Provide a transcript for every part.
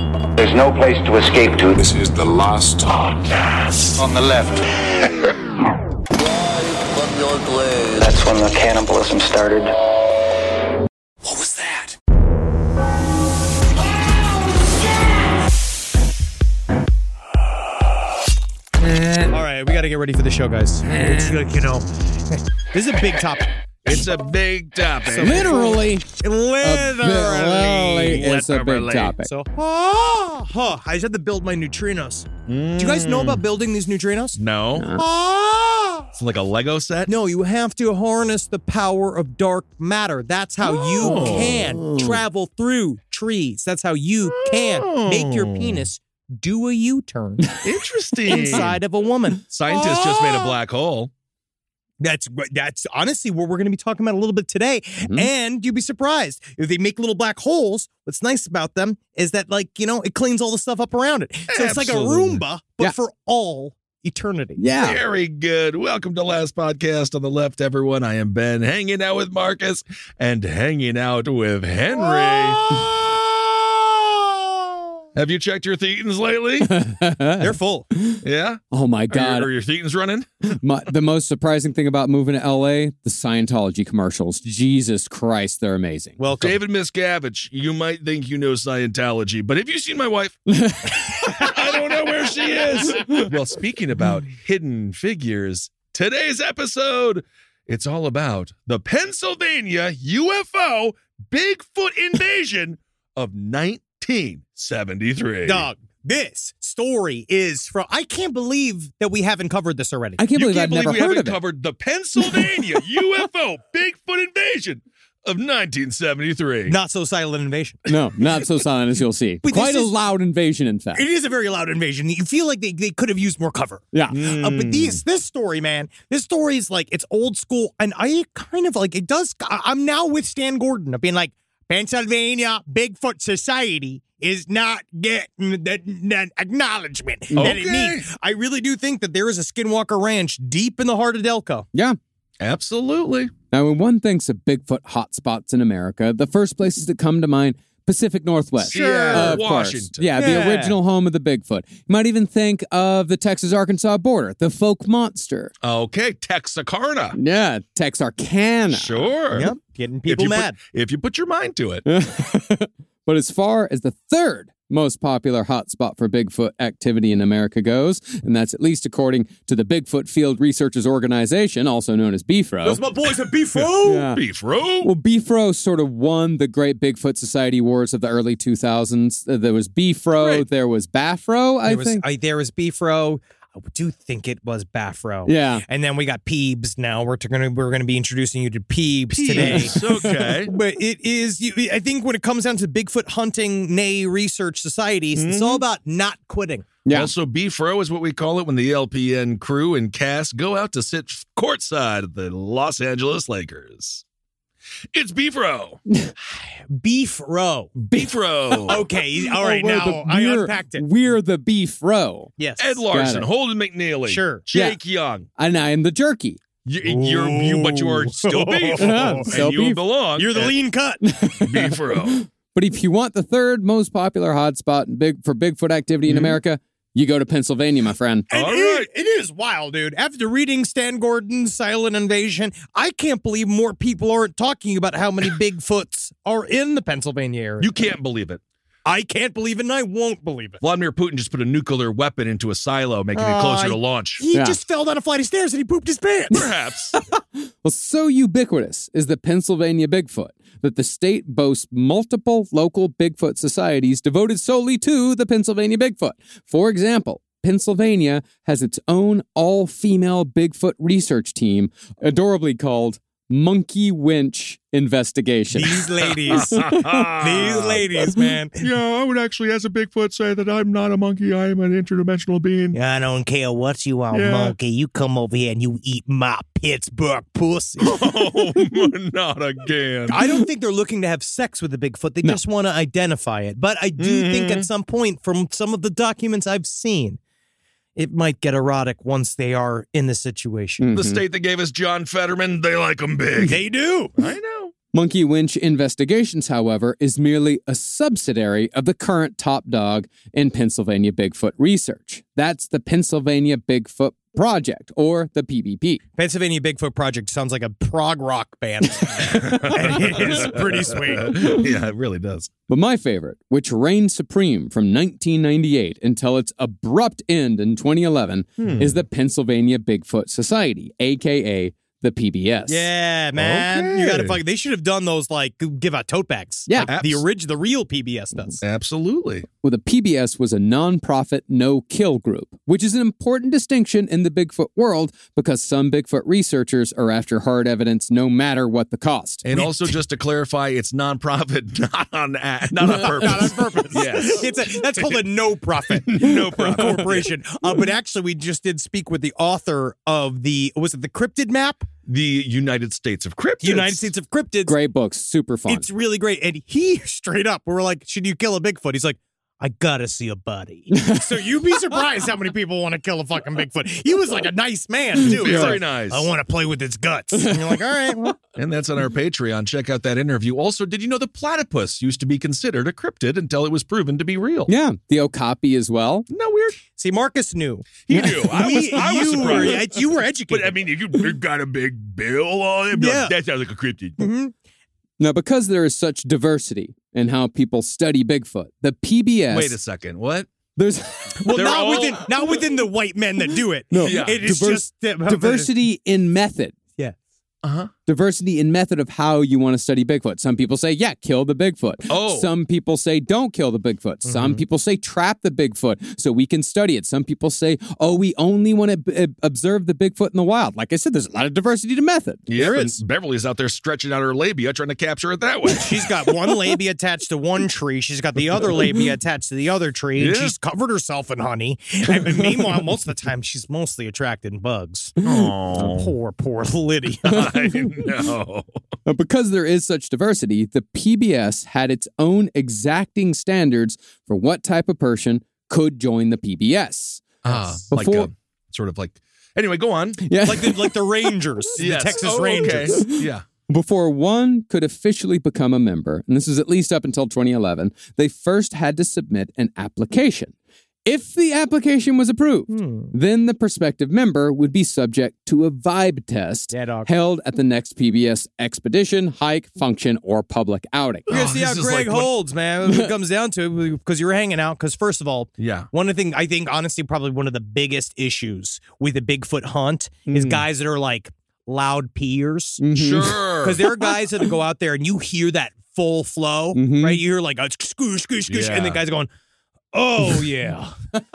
There's no place to escape to. This is the last podcast. On the left. That's when the cannibalism started. What was that? All right, we got to get ready for the show, guys. It's like, this is a big topic. It's a big topic. So literally, it's a big Literally. topic. So, I just had to build my neutrinos. Do you guys know about building these neutrinos? No. It's like a Lego set? No, you have to harness the power of dark matter. That's how you can travel through trees. That's how you can make your penis do a U-turn Interesting. inside of a woman. Scientists just made a black hole. That's honestly what we're going to be talking about a little bit today. And you'd be surprised if they make little black holes. What's nice about them is that, it cleans all the stuff up around it. So it's like a Absolutely. Roomba, but for all eternity. Yeah. Very good. Welcome to Last Podcast on the Left, everyone. I am Ben, hanging out with Marcus and hanging out with Henry. Have you checked your thetans lately? They're full. Yeah? Oh my God. Are your thetans running? The most surprising thing about moving to LA, the Scientology commercials. Jesus Christ, they're amazing. Welcome. David Miscavige, you might think you know Scientology, but have you seen my wife? I don't know where she is. Well, speaking about hidden figures, today's episode, it's all about the Pennsylvania UFO Bigfoot invasion of 1973. Dog, this story is from... I can't believe that we haven't covered this already. I can't You believe can't I've believe never we heard haven't of it. covered the Pennsylvania UFO Bigfoot invasion of 1973. Not so silent invasion. No, not so silent as you'll see. But Quite this a is- loud invasion, in fact. It is a very loud invasion. You feel like they could have used more cover. Yeah. But this story, man, this story is it's old school. And I kind of it does. I'm now with Stan Gordon of being like, Pennsylvania Bigfoot Society is not getting the acknowledgement that it Okay. needs. I really do think that there is a Skinwalker Ranch deep in the heart of Delco. Yeah. Absolutely. Now, when one thinks of Bigfoot hotspots in America, the first places that come to mind, Pacific Northwest. Sure. Of Washington. course. Yeah, Yeah. the original home of the Bigfoot. You might even think of the Texas-Arkansas border, the Folk Monster. Okay, Texarkana. Yeah, Texarkana. Sure. Yep, getting people mad. If you put your mind to it. But as far as the third most popular hotspot for Bigfoot activity in America goes, and that's at least according to the Bigfoot Field Researchers Organization, also known as BFRO. Those my boys at Beefro. Yeah. Beef row. Well, BFRO sort of won the Great Bigfoot Society Awards of the early 2000s. There was BFRO, Right. there was BAFRO, I think. There was Beefro. I do think it was Baffro. Yeah. And then we got Peebs now. We're gonna be introducing you to Peebs today. Yes, okay. But it is, I think when it comes down to Bigfoot hunting, research societies, it's all about not quitting. Yeah. Also, beef row is what we call it when the LPN crew and cast go out to sit courtside at the Los Angeles Lakers. It's beef row. Beef Row. Beef row. Okay, all right, now I unpacked it. We're the BFRO. Yes. Ed Larson, it. Holden McNeely. Sure. Jake Young. And I am the jerky. But you're still beef. Still and you beef. belong. You're the at lean cut. beef row. But if you want the third most popular hotspot for Bigfoot activity in America, you go to Pennsylvania, my friend. All right. It is wild, dude. After reading Stan Gordon's Silent Invasion, I can't believe more people aren't talking about how many Bigfoots are in the Pennsylvania area. You can't believe it. I can't believe it, and I won't believe it. Vladimir Putin just put a nuclear weapon into a silo, making it closer to launch. He Yeah. just fell down a flight of stairs and he pooped his pants. Perhaps. Well, so ubiquitous is the Pennsylvania Bigfoot that the state boasts multiple local Bigfoot societies devoted solely to the Pennsylvania Bigfoot. For example, Pennsylvania has its own all-female Bigfoot research team, adorably called Monkey Winch Investigation. These ladies, man. Yeah, I would actually, as a Bigfoot, say that I'm not a monkey. I am an interdimensional being. I don't care what you are, Yeah. monkey. You come over here and you eat my Pittsburgh pussy. Oh, not again. I don't think they're looking to have sex with the Bigfoot. They just want to identify it. But I do think at some point, from some of the documents I've seen, it might get erotic once they are in the situation. The state that gave us John Fetterman, they like him big. They do. I know. Monkey Winch Investigations, however, is merely a subsidiary of the current top dog in Pennsylvania Bigfoot research. That's the Pennsylvania Bigfoot Project, or the PBP. Pennsylvania Bigfoot Project sounds like a prog rock band. And it is pretty sweet. Yeah, it really does. But my favorite, which reigned supreme from 1998 until its abrupt end in 2011, is the Pennsylvania Bigfoot Society, a.k.a. the PBS. Yeah, man. Okay. You gotta they should have done those, like, give out tote bags. Yeah. Like the real PBS does. Absolutely. Well, the PBS was a non-profit, no-kill group, which is an important distinction in the Bigfoot world because some Bigfoot researchers are after hard evidence no matter what the cost. And also, just to clarify, it's nonprofit, not on purpose. Not on purpose. Yes. That's called a no-profit corporation. But actually, we just did speak with the author of the cryptid map? The United States of Cryptids. United States of Cryptids. Great books, super fun. It's really great. And he straight up, we were like, should you kill a Bigfoot? He's like, I gotta see a body. So you'd be surprised how many people want to kill a fucking Bigfoot. He was like a nice man, too. He's Very like, nice. I want to play with its guts. And you're like, all right, well. And that's on our Patreon. Check out that interview. Also, did you know the platypus used to be considered a cryptid until it was proven to be real? Yeah, the okapi as well. Isn't that weird? See, Marcus knew. He knew. I was surprised. You were educated. But I mean, if you got a big bill on it, Yeah. that sounds like a cryptid. Mm-hmm. Now, because there is such diversity in how people study Bigfoot, the PBS... Wait a second. What? There's Well, They're not within the white men that do it. No. Yeah. It is just diversity in method. Yeah. Uh-huh. Diversity in method of how you want to study Bigfoot. Some people say, yeah, kill the Bigfoot. Oh. Some people say, don't kill the Bigfoot. Some people say, trap the Bigfoot so we can study it. Some people say, oh, we only want to observe the Bigfoot in the wild. Like I said, there's a lot of diversity to method. Yeah, and Beverly's out there stretching out her labia trying to capture it that way. She's got one labia attached to one tree. She's got the other labia attached to the other tree. And Yeah. she's covered herself in honey. And meanwhile, most of the time, she's mostly attracting bugs. Oh, Poor Lydia. I know. But because there is such diversity, the PBS had its own exacting standards for what type of person could join the PBS. Like Before- sort of like. Anyway, go on. Yeah. like the Rangers, Yes. the Texas Oh, Rangers. okay. Yeah. Before one could officially become a member, and this was at least up until 2011, they first had to submit an application. If the application was approved, then the prospective member would be subject to a vibe test Yeah, dog. held at the next PBS expedition, hike, function, or public outing. We're going to see how this is Greg like what- holds, man. When it comes down to it, because you're hanging out. Because first of all, Yeah. one of the things I think, honestly, probably one of the biggest issues with a Bigfoot hunt is guys that are like loud peers. Sure. Because there are guys that go out there and you hear that full flow, right? You hear like a scoosh, scoosh, scoosh, and the guys are going, oh, yeah.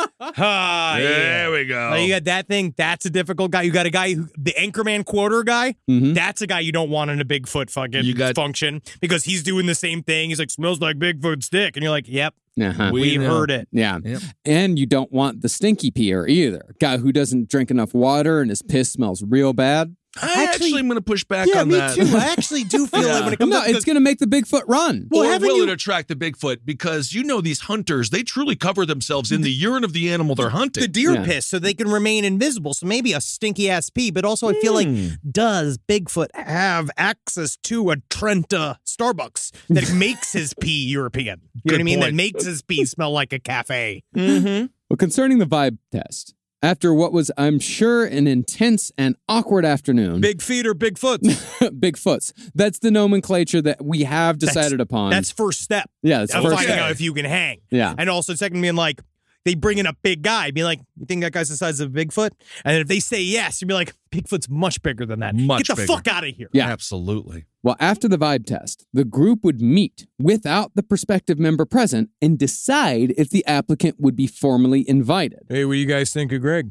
Ah, yeah. There we go. Like, you got that thing. That's a difficult guy. You got a guy the Anchorman quarter guy. That's a guy you don't want in a Bigfoot fucking function because he's doing the same thing. He's like, smells like Bigfoot's dick. And you're like, yep, Uh-huh. we've know. heard it. Yeah. Yep. And you don't want the stinky peer either. Guy who doesn't drink enough water and his piss smells real bad. I actually am going to push back Yeah, on me that. too. I actually do feel like when it comes No, up, it's going to make the Bigfoot run. Well, Or haven't will you- it attract the Bigfoot? Because you know these hunters, they truly cover themselves in the urine of the animal they're hunting. the deer Yeah. piss so they can remain invisible. So maybe a stinky ass pee, but also I feel like, does Bigfoot have access to a Trenta Starbucks that makes his pee European? You know what I Good mean? That point. makes his pee smell like a cafe. Well, concerning the vibe test, after what was, I'm sure, an intense and awkward afternoon, Big feet or Bigfoots? Bigfoots. That's the nomenclature that we have decided upon. That's first step yeah, that's of first finding step. out if you can hang. Yeah. And also, second, being like, they bring in a big guy, be like, you think that guy's the size of a Bigfoot? And if they say yes, you'd be like, Bigfoot's much bigger than that. Much Get the bigger. fuck out of here. Yeah. Absolutely. Well, after the vibe test, the group would meet without the prospective member present and decide if the applicant would be formally invited. Hey, what do you guys think of Greg?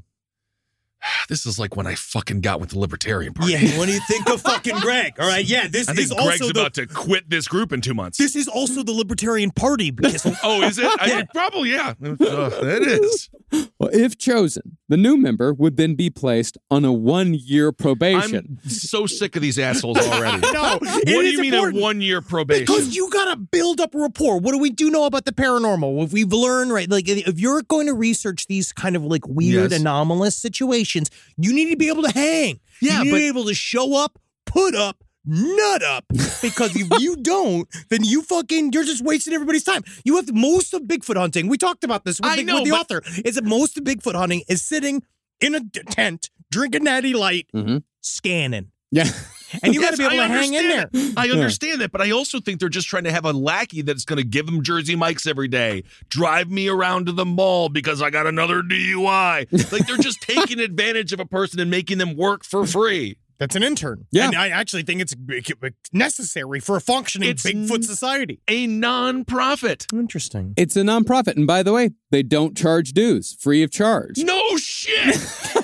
This is like when I fucking got with the Libertarian Party. Yeah, what do you think of fucking Greg? All right, yeah, this I is think Greg's also about to quit this group in 2 months. this is also the Libertarian Party because Oh, is it? Probably, yeah. It is. Well, if chosen, the new member would then be placed on a 1-year probation. I'm so sick of these assholes already. no, What do you mean a 1-year probation? Because you gotta build up rapport. What do we do know about the paranormal? If we've learned, right, like if you're going to research these kind of like weird, Yes. anomalous situations, you need to be able to hang. Yeah, you need but- to be able to show up, put up, nut up, because if you don't, then you're just wasting everybody's time. You have most of Bigfoot hunting. We talked about this with the author. Is that most of Bigfoot hunting is sitting in a tent, drinking Natty Light, scanning. Yeah. And you got to be able to hang in there. I understand that, but I also think they're just trying to have a lackey that's going to give them Jersey Mike's every day, drive me around to the mall because I got another DUI. Like, they're just taking advantage of a person and making them work for free. That's an intern. Yeah. And I actually think it's necessary for a functioning Bigfoot society. A non-profit. Interesting. It's a nonprofit. And by the way, they don't charge dues, free of charge. No shit.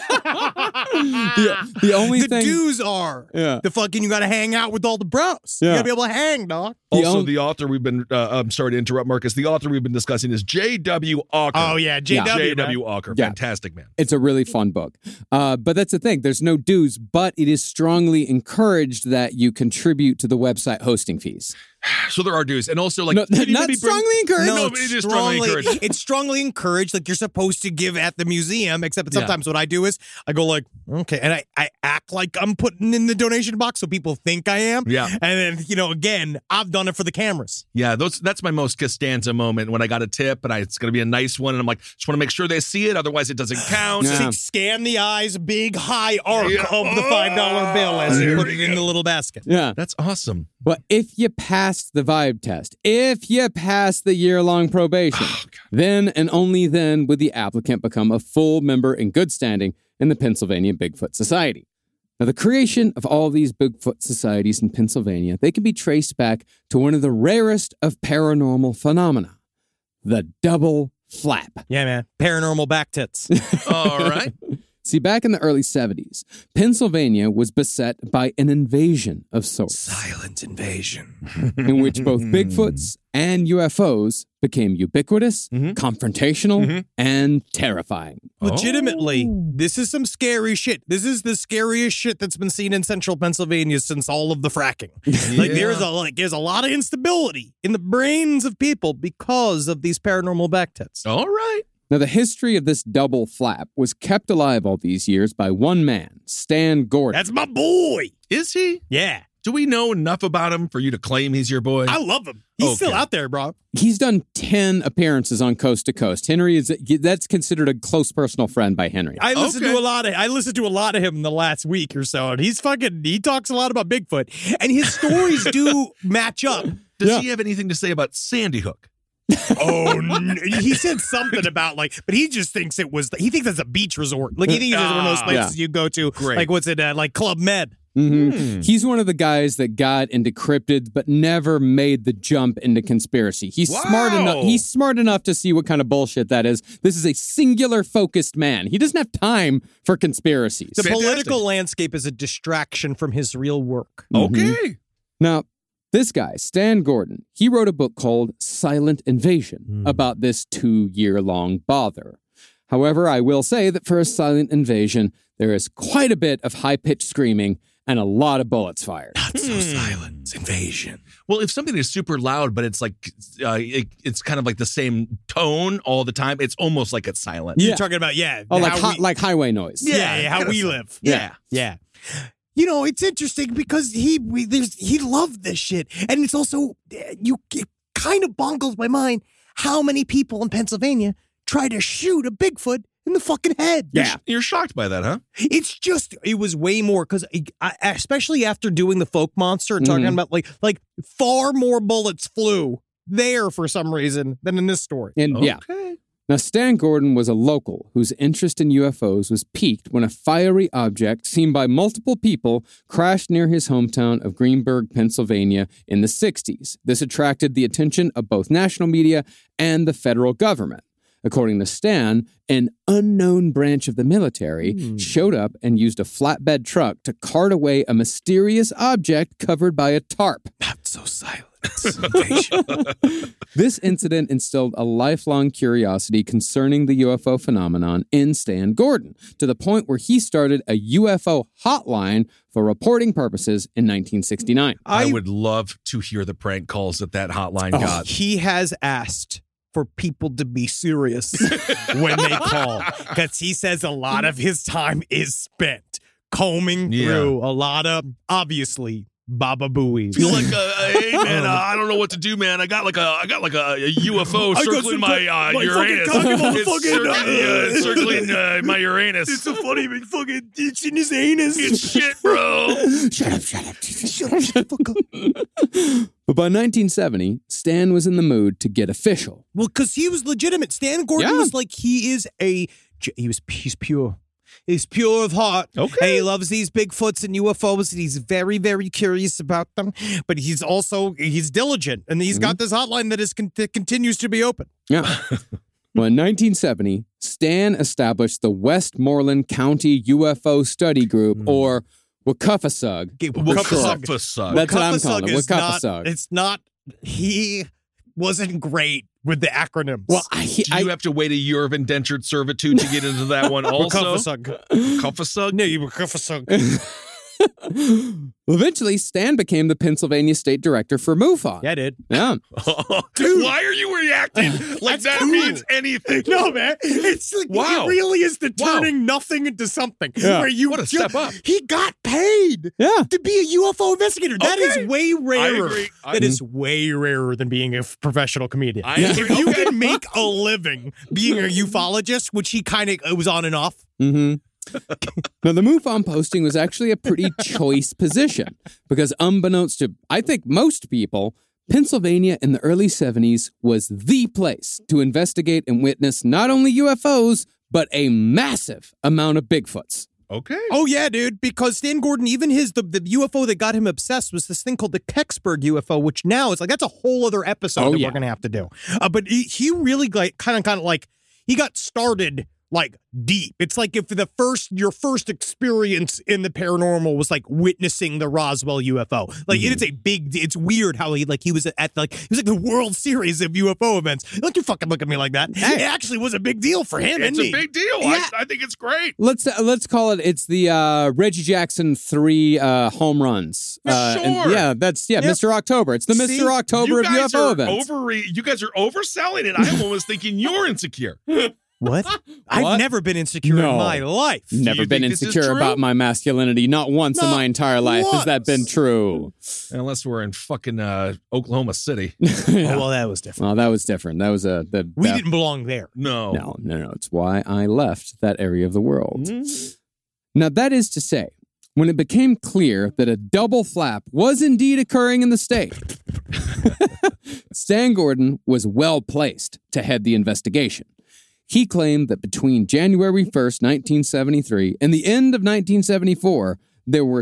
The only thing. The dues are the fucking, you got to hang out with all the bros. Yeah. You got to be able to hang, dog. Also, the author we've been, I'm sorry to interrupt, Marcus. The author we've been discussing is J.W. Walker. Oh, yeah. J.W. Walker. Yeah. Fantastic, man. It's a really fun book. But that's the thing. There's no dues, but it is strongly encouraged that you contribute to the website hosting fees. So there are dues. And also, like, No, not strongly encouraged. No, but it is strongly encouraged. It's strongly encouraged. Like, you're supposed to give at the museum, except sometimes what I do is I go like, okay, and I act like I'm putting in the donation box so people think I am. Yeah. And then, again, I've done it for the cameras. Yeah, that's my most Costanza moment when I got a tip and it's going to be a nice one. And I'm like, just want to make sure they see it. Otherwise, it doesn't count. Yeah. Scan the eyes, big high arc of the $5 bill as you put it in the little basket. Yeah. That's awesome. But if you passed the vibe test, if you passed the year-long probation, then and only then would the applicant become a full member in good standing in the Pennsylvania Bigfoot Society. Now, the creation of all these Bigfoot societies in Pennsylvania, they can be traced back to one of the rarest of paranormal phenomena, the double flap. Yeah, man. Paranormal back tits. All right. See, back in the early 70s, Pennsylvania was beset by an invasion of sorts. Silent invasion. In which both Bigfoots and UFOs became ubiquitous, confrontational, and terrifying. Legitimately, this is some scary shit. This is the scariest shit that's been seen in central Pennsylvania since all of the fracking. Like, there's a lot of instability in the brains of people because of these paranormal back tits. All right. Now, the history of this double flap was kept alive all these years by one man, Stan Gordon. That's my boy. Is he? Yeah. Do we know enough about him for you to claim he's your boy? I love him. He's still out there, bro. He's done 10 appearances on Coast to Coast. Henry that's considered a close personal friend by Henry. I listened to a lot of him in the last week or so, and he talks a lot about Bigfoot, and his stories do match up. Does he have anything to say about Sandy Hook? He said something about but he just thinks he thinks that's a beach resort. Like, he thinks it's one of those places you go to. Great. Like, what's it, like Club Med. He's one of the guys that got into cryptids but never made the jump into conspiracy. He's smart enough to see what kind of bullshit that is. This is a singular focused man. He doesn't have time for conspiracies. The political landscape is a distraction from his real work. Okay. Now, this guy, Stan Gordon, he wrote a book called Silent Invasion about this 2-year-long bother. However, I will say that for a silent invasion, there is quite a bit of high-pitched screaming and a lot of bullets fired. Not so silent. Invasion. Well, if something is super loud, but it's like it's kind of like the same tone all the time, it's almost like it's silent. You're talking about, like highway noise. How we live. Yeah. It's interesting because he loved this shit, and it's also it kind of boggles my mind how many people in Pennsylvania try to shoot a Bigfoot in the fucking head. Yeah. You're shocked by that, huh? It was way more because especially after doing the folk monster and talking about like far more bullets flew there for some reason than in this story. And Now, Stan Gordon was a local whose interest in UFOs was piqued when a fiery object seen by multiple people crashed near his hometown of Greenburgh, Pennsylvania in the 60s. This attracted the attention of both national media and the federal government. According to Stan, an unknown branch of the military showed up and used a flatbed truck to cart away a mysterious object covered by a tarp. Not so silent. This incident instilled a lifelong curiosity concerning the UFO phenomenon in Stan Gordon, to the point where he started a UFO hotline for reporting purposes in 1969. I would love to hear the prank calls that hotline got. He has asked for people to be serious when they call, because he says a lot of his time is spent combing through a lot of, obviously, Baba Booey. Feel like, hey man, I don't know what to do, man. I got like a UFO circling my Uranus. It's circling my Uranus. It's so funny, fucking it's in his anus. It's shit, bro. Shut up. Shut the fuck up. But by 1970, Stan was in the mood to get official. Well, because he was legitimate. Stan Gordon was like, he's pure. He's pure of heart. Okay. And he loves these Bigfoots and UFOs, and he's very, very curious about them. But he's diligent, and he's got this hotline that continues to be open. Yeah. Well, in 1970, Stan established the Westmoreland County UFO Study Group, or WCUFASUG. WCUFASUG. That's what I'm calling it. WCUFASUG. It's not. He wasn't great with the acronyms. Well, Do you have to wait a year of indentured servitude to get into that one also? WCUFASUG? No, you WCUFASUG. Eventually, Stan became the Pennsylvania State Director for MUFON. Yeah, dude. Yeah. Dude, why are you reacting like that means anything? No, man. It's like, Wow. it really is the turning nothing into something. Yeah. Where you What a step up. He got paid Yeah. to be a UFO investigator. That is Okay. way rarer. agree. That is way rarer than being a professional comedian. I agree. If you Okay. can make a living being a ufologist, which he kind of was on and off. Mm-hmm. Now, the MUFON posting was actually a pretty choice position because unbeknownst to, I think, most people, Pennsylvania in the early 70s was the place to investigate and witness not only UFOs, but a massive amount of Bigfoots. Okay. Oh, yeah, dude, because Stan Gordon, even the UFO that got him obsessed was this thing called the Kecksburg UFO, which now is like, that's a whole other episode that we're going to have to do. But he really kind of like, he got started like deep. It's like if your first experience in the paranormal was like witnessing the Roswell UFO. Like it's weird how he was at the World Series of UFO events. Don't you fucking look at me like that. It actually was a big deal for him. It's isn't a he? big deal. Yeah. I think it's great. Let's call it. It's the Reggie Jackson 3 home runs. Sure. Mr. October. It's the See, Mr. October of UFO events. You guys are overselling it. I was thinking you're insecure. What? I've never been insecure in my life. Never you been think this is insecure true? about my masculinity. Not once in Not my entire life has that been once. true. Unless we're in fucking Oklahoma City. Oh, well, that was different. Well, that was different. That was We didn't belong there. No. No. It's why I left that area of the world. Now, that is to say, when it became clear that a double flap was indeed occurring in the state, Stan Gordon was well placed to head the investigation. He claimed that between January 1st, 1973 and the end of 1974, there were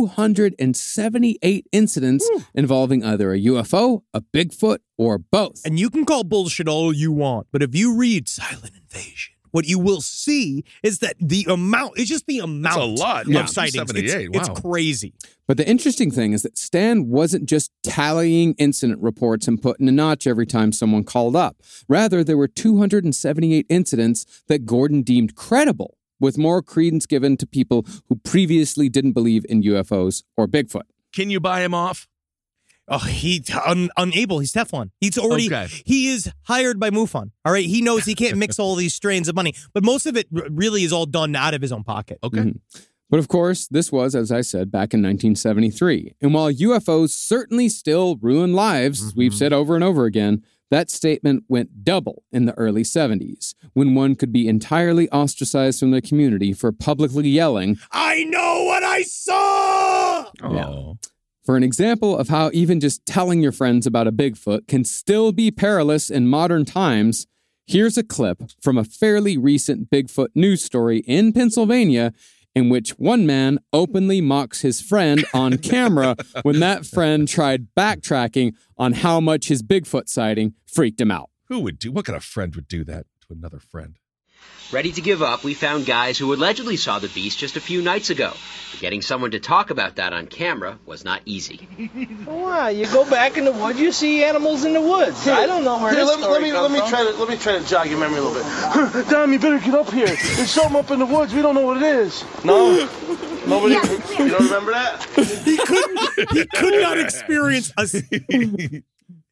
278 incidents involving either a UFO, a Bigfoot, or both. And you can call bullshit all you want, but if you read Silent Invasion, what you will see is that it's just the amount a lot. of Yeah. sightings. 278. It's Wow. crazy. But the interesting thing is that Stan wasn't just tallying incident reports and putting a notch every time someone called up. Rather, there were 278 incidents that Gordon deemed credible, with more credence given to people who previously didn't believe in UFOs or Bigfoot. Can you buy him off? Oh, he's unable. He's Teflon. Okay. He is hired by MUFON. All right. He knows he can't mix all these strains of money, but most of it really is all done out of his own pocket. Okay. But of course, this was, as I said, back in 1973. And while UFOs certainly still ruin lives, as we've said over and over again, that statement went double in the early 70s, when one could be entirely ostracized from the community for publicly yelling, I know what I saw. Oh. For an example of how even just telling your friends about a Bigfoot can still be perilous in modern times, here's a clip from a fairly recent Bigfoot news story in Pennsylvania in which one man openly mocks his friend on camera when that friend tried backtracking on how much his Bigfoot sighting freaked him out. What kind of friend would do that to another friend? Ready to give up, we found guys who allegedly saw the beast just a few nights ago. But getting someone to talk about that on camera was not easy. Why? You go back in the woods, you see animals in the woods. I don't know where this story comes from. Let me try to jog your memory a little bit. Dom, you better get up here. There's something up in the woods. We don't know what it is. No? Nobody? You don't remember that? He could not experience a...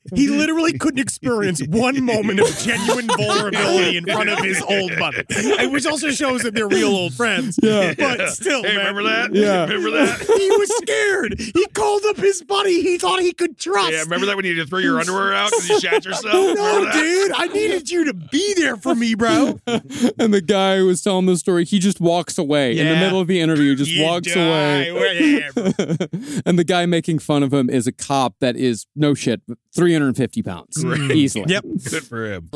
He literally couldn't experience one moment of genuine vulnerability in front of his old buddy, which also shows that they're real old friends. Yeah. But still, Hey, man, remember that? Yeah. Remember that? he was scared. He called up his buddy he thought he could trust. Yeah, remember that when you had to throw your underwear out because you shat yourself? No, Remember that? dude, I needed you to be there for me, bro. And the guy who was telling the story, he just walks away in the Yeah. middle of the interview, just You walks die. away. Yeah, bro. And the guy making fun of him is a cop that is, no shit, 350 pounds. Easily. Yep. Good for him.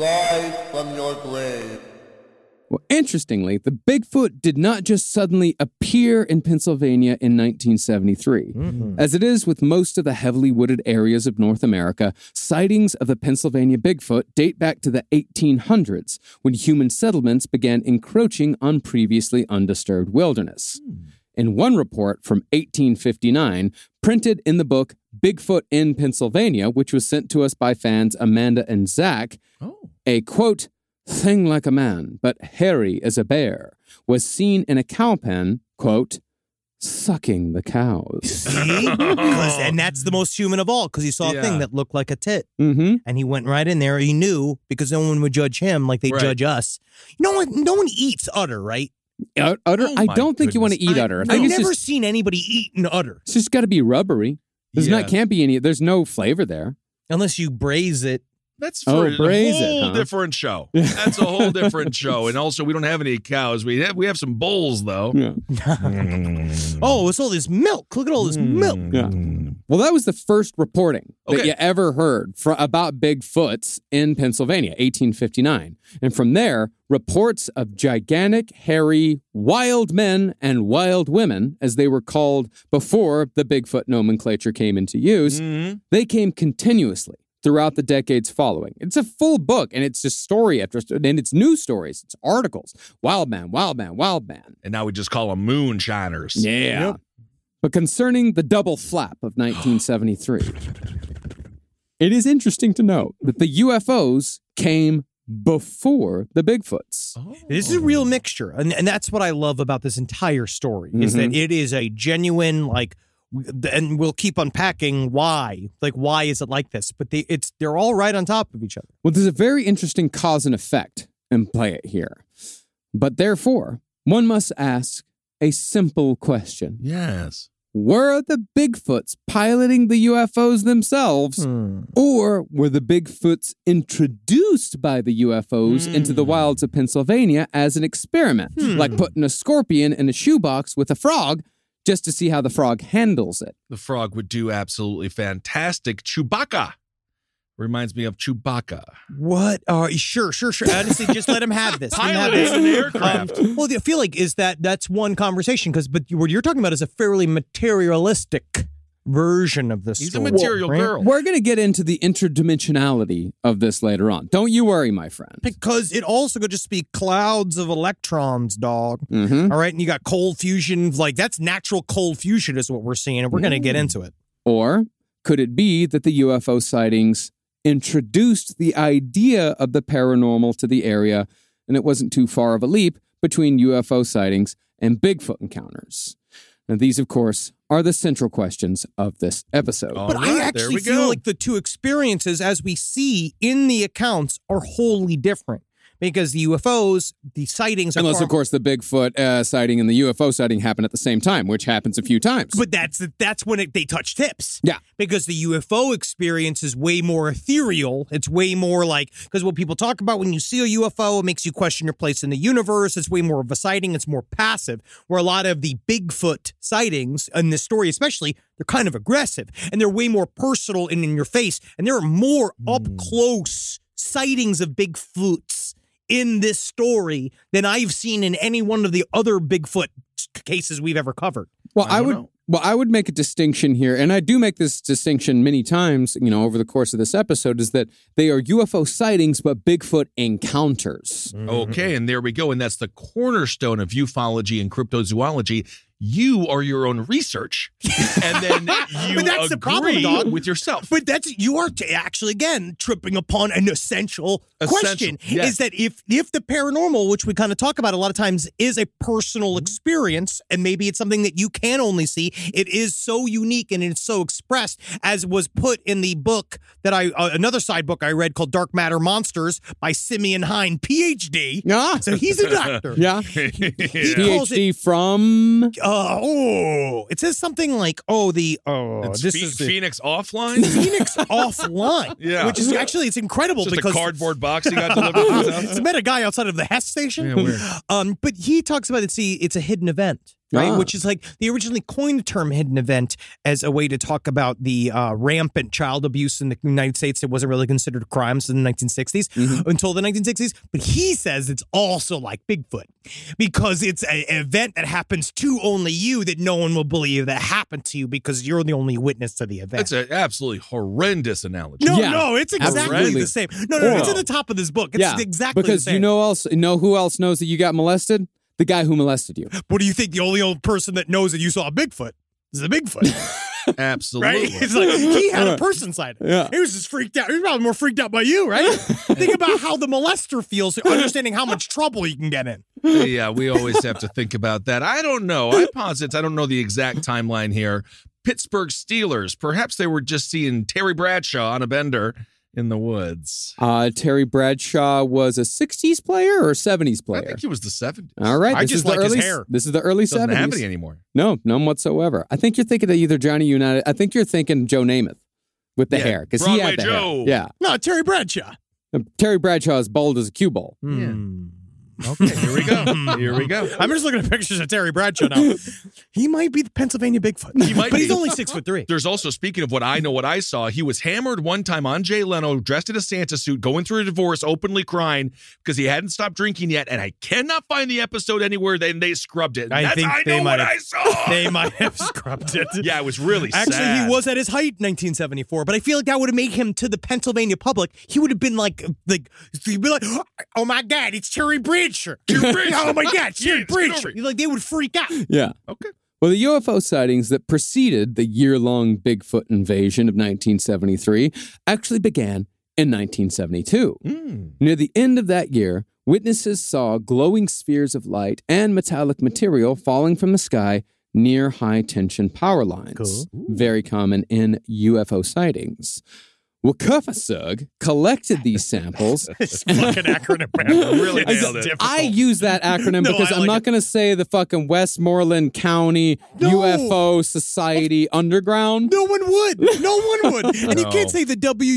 Well, interestingly, the Bigfoot did not just suddenly appear in Pennsylvania in 1973. As it is with most of the heavily wooded areas of North America, sightings of the Pennsylvania Bigfoot date back to the 1800s, when human settlements began encroaching on previously undisturbed wilderness. In one report from 1859, printed in the book Bigfoot in Pennsylvania, which was sent to us by fans Amanda and Zach, a quote, thing like a man, but hairy as a bear, was seen in a cow pen, quote, sucking the cows. See? And that's the most human of all, because he saw a thing that looked like a tit. Mm-hmm. And he went right in there. He knew, because no one would judge him like they Right. judge us. No one eats udder, right? Udder? Oh I my don't think you want to goodness. eat udder. I I've think it's never just, seen anybody eat an udder. it's just got to be rubbery. There's Yeah. can't be any, there's no flavor there. Unless you braise it. That's Oh, for a braise it, whole huh? different show. That's a whole different show. And also, we don't have any cows. We have some bulls, though. Yeah. Oh, it's all this milk. Look at all this milk. Yeah. Well, that was the first reporting that Okay. you ever heard about Bigfoots in Pennsylvania, 1859. And from there, reports of gigantic, hairy, wild men and wild women, as they were called before the Bigfoot nomenclature came into use, they came continuously throughout the decades following. It's a full book, and it's just story after story, and it's news stories, it's articles. Wild man, wild man, wild man. And now we just call them moonshiners. Yeah. But concerning the double flap of 1973, it is interesting to note that the UFOs came before the Bigfoots. This is a real mixture. And that's what I love about this entire story, is that it is a genuine, like, and we'll keep unpacking why. Like, why is it like this? But they're all right on top of each other. Well, there's a very interesting cause and effect in play here. But therefore, one must ask a simple question. Yes. Were the Bigfoots piloting the UFOs themselves, or were the Bigfoots introduced by the UFOs into the wilds of Pennsylvania as an experiment, like putting a scorpion in a shoebox with a frog just to see how the frog handles it? The frog would do absolutely fantastic. Chewbacca. Reminds me of Chewbacca. What? Sure. Honestly, just let him have this. Let him have Piloting this. an aircraft. Well, I feel like that's one conversation, but what you're talking about is a fairly materialistic version of this He's story. a material right? girl. We're going to get into the interdimensionality of this later on. Don't you worry, my friend. Because it also could just be clouds of electrons, dog. Mm-hmm. All right, and you got cold fusion. Like, that's natural cold fusion is what we're seeing, and we're going to get into it. Or could it be that the UFO sightings introduced the idea of the paranormal to the area, and it wasn't too far of a leap between UFO sightings and Bigfoot encounters? Now, these, of course, are the central questions of this episode. But I actually feel like the two experiences, as we see in the accounts, are wholly different. Because the UFOs, the sightings are Unless, of course, the Bigfoot sighting and the UFO sighting happen at the same time, which happens a few times. But that's when they touch tips. Yeah. Because the UFO experience is way more ethereal. It's way more like, because what people talk about when you see a UFO, it makes you question your place in the universe. It's way more of a sighting. It's more passive. Where a lot of the Bigfoot sightings in this story, especially, they're kind of aggressive. And they're way more personal and in your face. And there are more up close sightings of Bigfoots in this story than I've seen in any one of the other Bigfoot cases we've ever covered. Well, I would make a distinction here, and I do make this distinction many times, over the course of this episode, is that they are UFO sightings, but Bigfoot encounters. Okay, and there we go. And that's the cornerstone of ufology and cryptozoology. you are your own research, and then you But that's agree the problem, dog. with yourself. But you are actually, again, tripping upon an essential question. yes. Is that if the paranormal, which we kind of talk about a lot of times, is a personal experience, and maybe it's something that you can only see, it is so unique and it's so expressed, as was put in the book that another side book I read called Dark Matter Monsters by Simeon Hine, PhD. Yeah. So he's a doctor. Yeah. He calls it, PhD from... it says something like, It's Phoenix Offline? Phoenix Offline. Yeah. Which is actually, it's incredible Just because a cardboard box you got delivered to his house? I met a guy outside of the Hess station. Yeah, weird. But he talks about it's a hidden event. Right, Ah. which is like they originally coined the term hidden event as a way to talk about the rampant child abuse in the United States. It wasn't really considered crimes in the 1960s until the 1960s. But he says it's also like Bigfoot because it's an event that happens to only you that no one will believe that happened to you because you're the only witness to the event. That's an absolutely horrendous analogy. No, it's exactly absolutely. the same. No, it's at the top of this book. It's exactly because the same. you know who else knows that you got molested? The guy who molested you. What do you think? The only old person that knows that you saw a Bigfoot is a Bigfoot. Absolutely. Right? It's like he had a person side. Yeah. He was just freaked out. He was probably more freaked out by you, right? Think about how the molester feels, understanding how much trouble you can get in. Yeah, we always have to think about that. I don't know. I posit, I don't know the exact timeline here. Pittsburgh Steelers, perhaps they were just seeing Terry Bradshaw on a bender in the woods. Terry Bradshaw was a 60s player or 70s player? I think he was the 70s. All right. I just like his hair. This is the early Doesn't 70s. have any anymore. No, none whatsoever. I think you're thinking of either Johnny United. I think you're thinking Joe Namath with the hair because he had the Broadway hair. Joe. Yeah. No, Terry Bradshaw. Terry Bradshaw is bald as a cue ball. Okay, here we go. Here we go. I'm just looking at pictures of Terry Bradshaw now. He might be the Pennsylvania Bigfoot. He might but he's be. only 6'3". There's also, speaking of what I saw, he was hammered one time on Jay Leno, dressed in a Santa suit, going through a divorce, openly crying because he hadn't stopped drinking yet. And I cannot find the episode anywhere. They scrubbed it. I saw. They might have scrubbed it. Yeah, it was really Actually, sad. he was at his height in 1974, but I feel like that would have made him to the Pennsylvania public. He would have been like, he'd be like, oh my God, it's Terry Bradshaw. Oh my God, it's Terry Yes, get Bradshaw. over it. Like they would freak out. Yeah. Okay. Well, the UFO sightings that preceded the year-long Bigfoot invasion of 1973 actually began in 1972. Near the end of that year, witnesses saw glowing spheres of light and metallic material falling from the sky near high-tension power lines. Very common in UFO sightings. Wakufasug collected these samples. This fucking acronym, man. Really nailed it. I use that acronym No, because I I'm like not it. going to say the fucking Westmoreland County UFO Society Underground. No one would. No one would. And you can't say the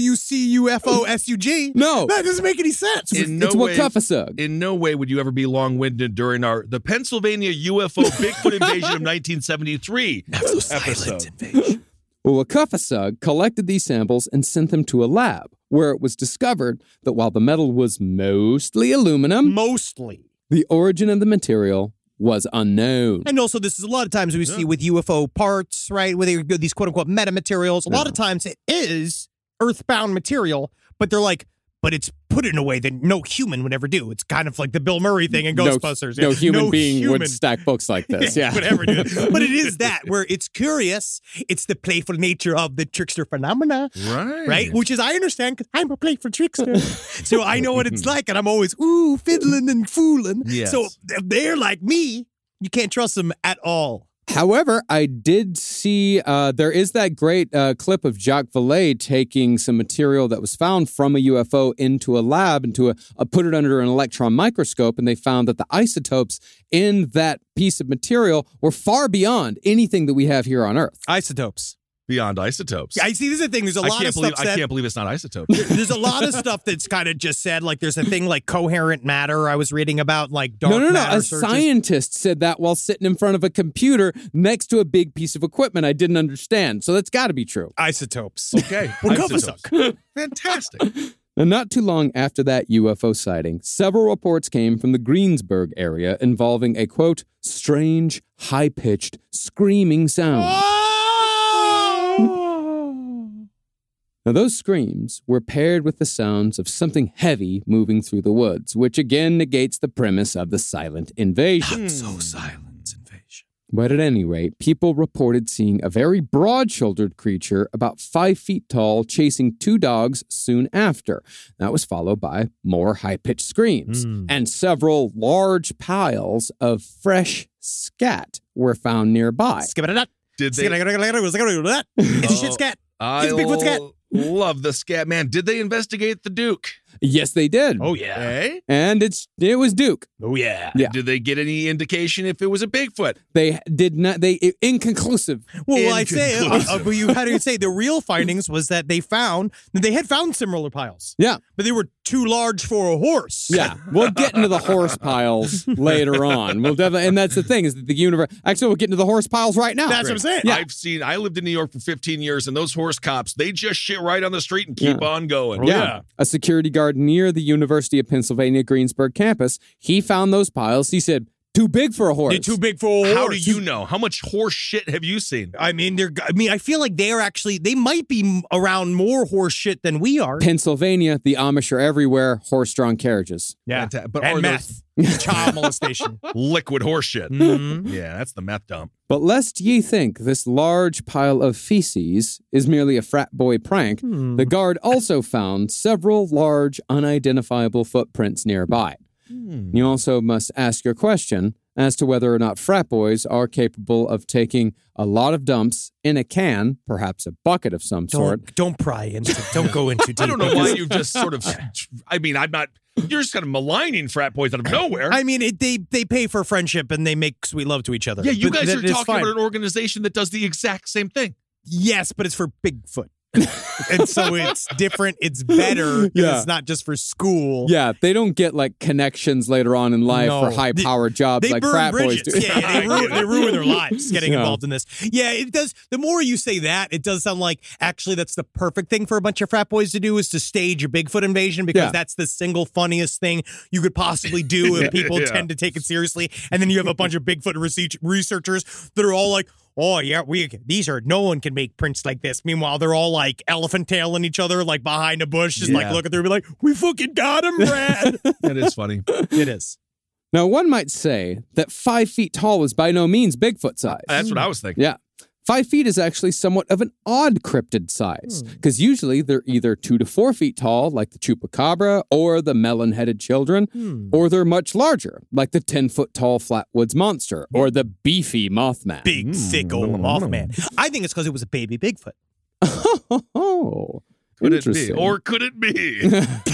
WUCUFOSUG. No. That doesn't make any sense. It's Wakufasug. In no way would you ever be long-winded during the Pennsylvania UFO Bigfoot invasion of 1973 episode. Well, Wakufasug collected these samples and sent them to a lab where it was discovered that while the metal was mostly aluminum, Mostly. the origin of the material was unknown. And also, this is a lot of times we see with UFO parts, right, where they go these quote-unquote metamaterials. A lot of times it is earthbound material, but they're like, but it's put in a way that no human would ever do. It's kind of like the Bill Murray thing in Ghostbusters. No human being human would stack books like this. Yeah. would ever do that. But it is that where it's curious. It's the playful nature of the trickster phenomena. Right? Which is, I understand because I'm a playful trickster. So I know what it's like. And I'm always, fiddling and fooling. Yes. So if they're like me, you can't trust them at all. However, I did see there is that great clip of Jacques Vallée taking some material that was found from a UFO into a lab and put it under an electron microscope, and they found that the isotopes in that piece of material were far beyond anything that we have here on Earth. Isotopes. Beyond isotopes. I see. This is the thing. There's a lot of stuff I said. can't believe it's not isotopes. There's a lot of stuff that's kind of just said. Like there's a thing like coherent matter. I was reading about like dark No. matter A searches. scientist said that while sitting in front of a computer next to a big piece of equipment I didn't understand. So that's got to be true. Isotopes. Okay. Wakufasug. Isotopes. Fantastic. Now, not too long after that UFO sighting, several reports came from the Greensburg area involving a, quote, strange, high-pitched, screaming sound. Now, those screams were paired with the sounds of something heavy moving through the woods, which again negates the premise of the silent invasion. So silent invasion. But at any rate, people reported seeing a very broad-shouldered creature about 5 feet tall chasing 2 dogs soon after. That was followed by more high-pitched screams. And several large piles of fresh scat were found nearby. Did they? It's a shit scat. I It's a Bigfoot scat. love the scat, man. Did they investigate the Duke? Yes, they did. Oh, yeah. Okay. And it was Duke. Oh, yeah. Yeah. Did they get any indication if it was a Bigfoot? They did not, inconclusive. Well, I'd say, Inconclusive. how do you say the real findings was that they had found similar piles, Yeah. but they were too large for a horse. Yeah, we'll get into the horse piles later on. We'll definitely, and that's the thing is that the universe. Actually, we'll get into the horse piles right now. That's what I'm saying. Yeah. I lived in New York for 15 years, and those horse cops, they just shit right on the street and keep on going. Oh, Yeah. A security guard near the University of Pennsylvania Greensburg campus, he found those piles. He said, too big for a horse. They're too big for a horse. How do you know? How much horse shit have you seen? I mean, I feel like they might be around more horse shit than we are. Pennsylvania, the Amish are everywhere, horse-drawn carriages. Yeah. But And are meth. Child molestation. liquid horse shit? Mhm. Yeah, that's the meth dump. But lest ye think this large pile of feces is merely a frat boy prank, the guard also found several large, unidentifiable footprints nearby. You also must ask your question as to whether or not frat boys are capable of taking a lot of dumps in a can, perhaps a bucket of some sort. Don't pry into. Don't go into deep. I don't know why you've just sort of. I mean, I'm not. You're just kind of maligning frat boys out of nowhere. I mean, they pay for friendship and they make sweet love to each other. Yeah, you But guys that are is talking fine. about an organization that does the exact same thing. Yes, but it's for Bigfoot. And so it's different. It's better. Yeah. It's not just for school. Yeah, they don't get like connections later on in life No. for high-powered jobs They like burn frat bridges. boys do. Yeah, they ruin their lives getting Yeah. involved in this. Yeah, it does. The more you say that, it does sound like actually that's the perfect thing for a bunch of frat boys to do is to stage a Bigfoot invasion because Yeah. that's the single funniest thing you could possibly do if people Yeah. tend to take it seriously. And then you have a bunch of Bigfoot researchers that are all like, oh yeah, no one can make prints like this. Meanwhile, they're all like elephant tailing each other like behind a bush, just like Yeah. looking through and be like, we fucking got him, Brad. That is funny. It is. Now, one might say that 5 feet tall is by no means Bigfoot size. That's what I was thinking. Yeah. 5 feet is actually somewhat of an odd cryptid size because usually they're either 2 to 4 feet tall, like the chupacabra or the melon-headed children, or they're much larger, like the 10-foot tall flatwoods monster or the beefy Mothman. Big, thick old Mothman. I think it's because it was a baby Bigfoot. Oh, Could it be? interesting. Or could it be?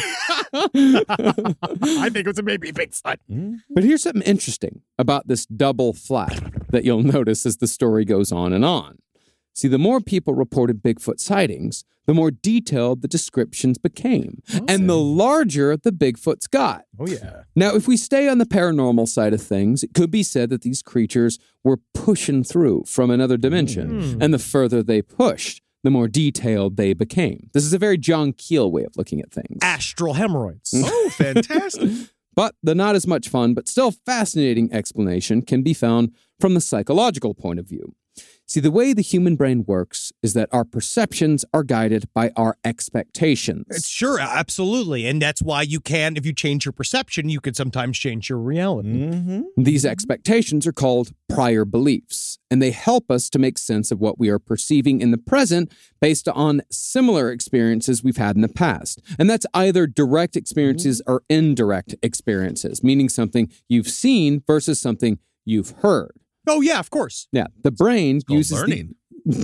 I think it was a baby Bigfoot. But here's something interesting about this double flap that you'll notice as the story goes on and on. See, the more people reported Bigfoot sightings, the more detailed the descriptions became, and the larger the Bigfoots got. Oh, yeah. Now, if we stay on the paranormal side of things, it could be said that these creatures were pushing through from another dimension, and the further they pushed, the more detailed they became. This is a very John Keel way of looking at things. Astral hemorrhoids. Oh, fantastic. But the not as much fun, but still fascinating explanation can be found from the psychological point of view. See, the way the human brain works is that our perceptions are guided by our expectations. Sure, absolutely. And that's why you can, if you change your perception, you could sometimes change your reality. These expectations are called prior beliefs, and they help us to make sense of what we are perceiving in the present based on similar experiences we've had in the past. And that's either direct experiences or indirect experiences, meaning something you've seen versus something you've heard. Oh, yeah, of course. Yeah, the brain uses learning.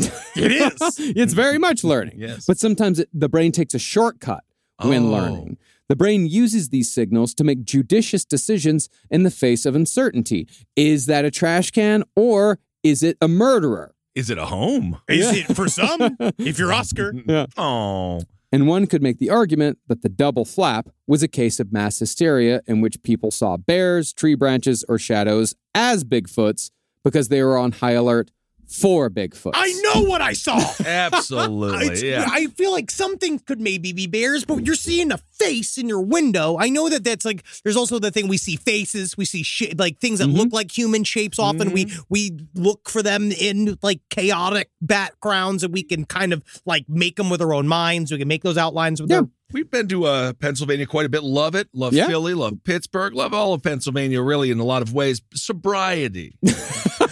It is. It's very much learning. Yes. But sometimes the brain takes a shortcut when Oh. learning. The brain uses these signals to make judicious decisions in the face of uncertainty. Is that a trash can or is it a murderer? Is it a home? Is it for some? If you're Oscar. Oh. And one could make the argument that the double flap was a case of mass hysteria in which people saw bears, tree branches, or shadows as Bigfoots because they were on high alert for Bigfoots. I know what I saw. Absolutely. Yeah. I feel like something could maybe be bears, but you're seeing a face in your window. I know that that's like, there's also the thing we see faces, we see like things that look like human shapes. Often we look for them in like chaotic backgrounds and we can kind of like make them with our own minds. We can make those outlines with our. We've been to Pennsylvania quite a bit. Love it. Love Yeah. Philly. Love Pittsburgh. Love all of Pennsylvania, really, in a lot of ways. Sobriety.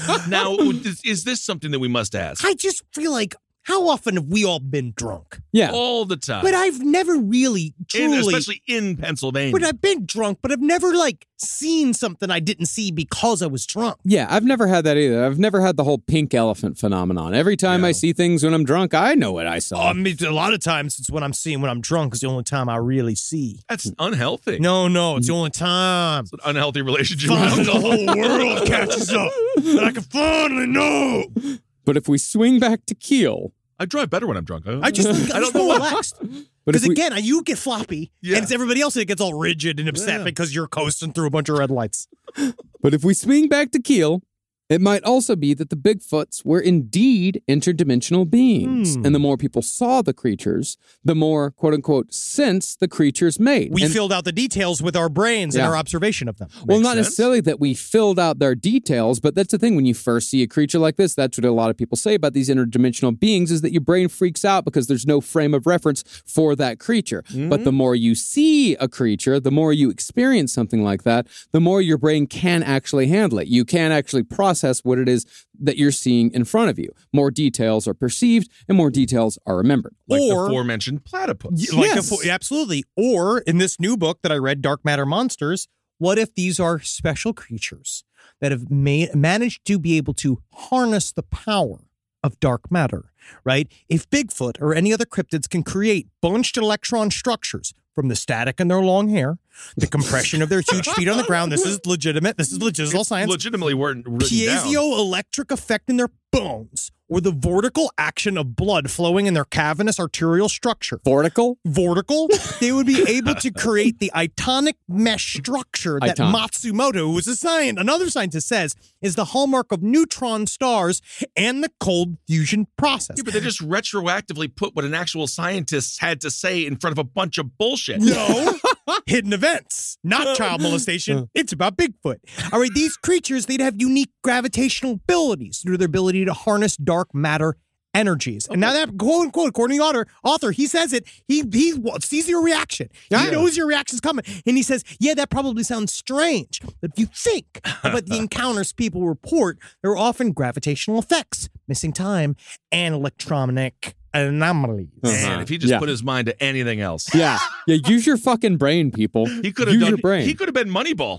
Now, is this something that we must ask? I just feel like, how often have we all been drunk? Yeah. All the time. But I've never really, truly, especially in Pennsylvania. but I've been drunk, but I've never like seen something I didn't see because I was drunk. Yeah, I've never had that either. I've never had the whole pink elephant phenomenon. Every time I see things when I'm drunk, I know what I saw. I mean, a lot of times it's when I'm drunk is the only time I really see. That's unhealthy. No, it's the only time. It's an unhealthy relationship. Finally, the whole world catches up, and I can finally know. But if we swing back to Kiel, I drive better when I'm drunk. I don't know, relaxed. but Because if we, again, you get floppy, and it's everybody else that gets all rigid and upset because you're coasting through a bunch of red lights. but if we swing back to Kiel, it might also be that the Bigfoots were indeed interdimensional beings. And the more people saw the creatures, the more, quote unquote, sense the creatures made. We filled out the details with our brains and our observation of them. Well, not necessarily that we filled out their details, but that's the thing. When you first see a creature like this, that's what a lot of people say about these interdimensional beings, is that your brain freaks out because there's no frame of reference for that creature. But the more you see a creature, the more you experience something like that, the more your brain can actually handle it. You can actually process what it is that you're seeing in front of you. More details are perceived and more details are remembered. Like the aforementioned platypus. Absolutely. Or in this new book that I read, Dark Matter Monsters, what if these are special creatures that have managed to be able to harness the power of dark matter, right? If Bigfoot or any other cryptids can create bunched electron structures from the static in their long hair, the compression of their huge feet on the ground, this is legitimate. This is legitimate science. Legitimately written down. Piezoelectric effect in their bones, or the vortical action of blood flowing in their cavernous arterial structure. Vortical? They would be able to create the itonic mesh structure that Matsumoto, who is another scientist, says is the hallmark of neutron stars and the cold fusion process. Yeah, but they just retroactively put what an actual scientist had to say in front of a bunch of bullshit. No. Hidden events, not child molestation. It's about Bigfoot. All right, these creatures, they'd have unique gravitational abilities due to their ability to harness dark matter energies. And now that, quote unquote, according to the author, he says it, he sees your reaction. He knows your reaction's coming. And he says, yeah, that probably sounds strange. But if you think about the encounters people report, there are often gravitational effects, missing time, and electronic anomalies. Man, if he just put his mind to anything else. Yeah, use your fucking brain, people. He could have your brain. He could have been Moneyball.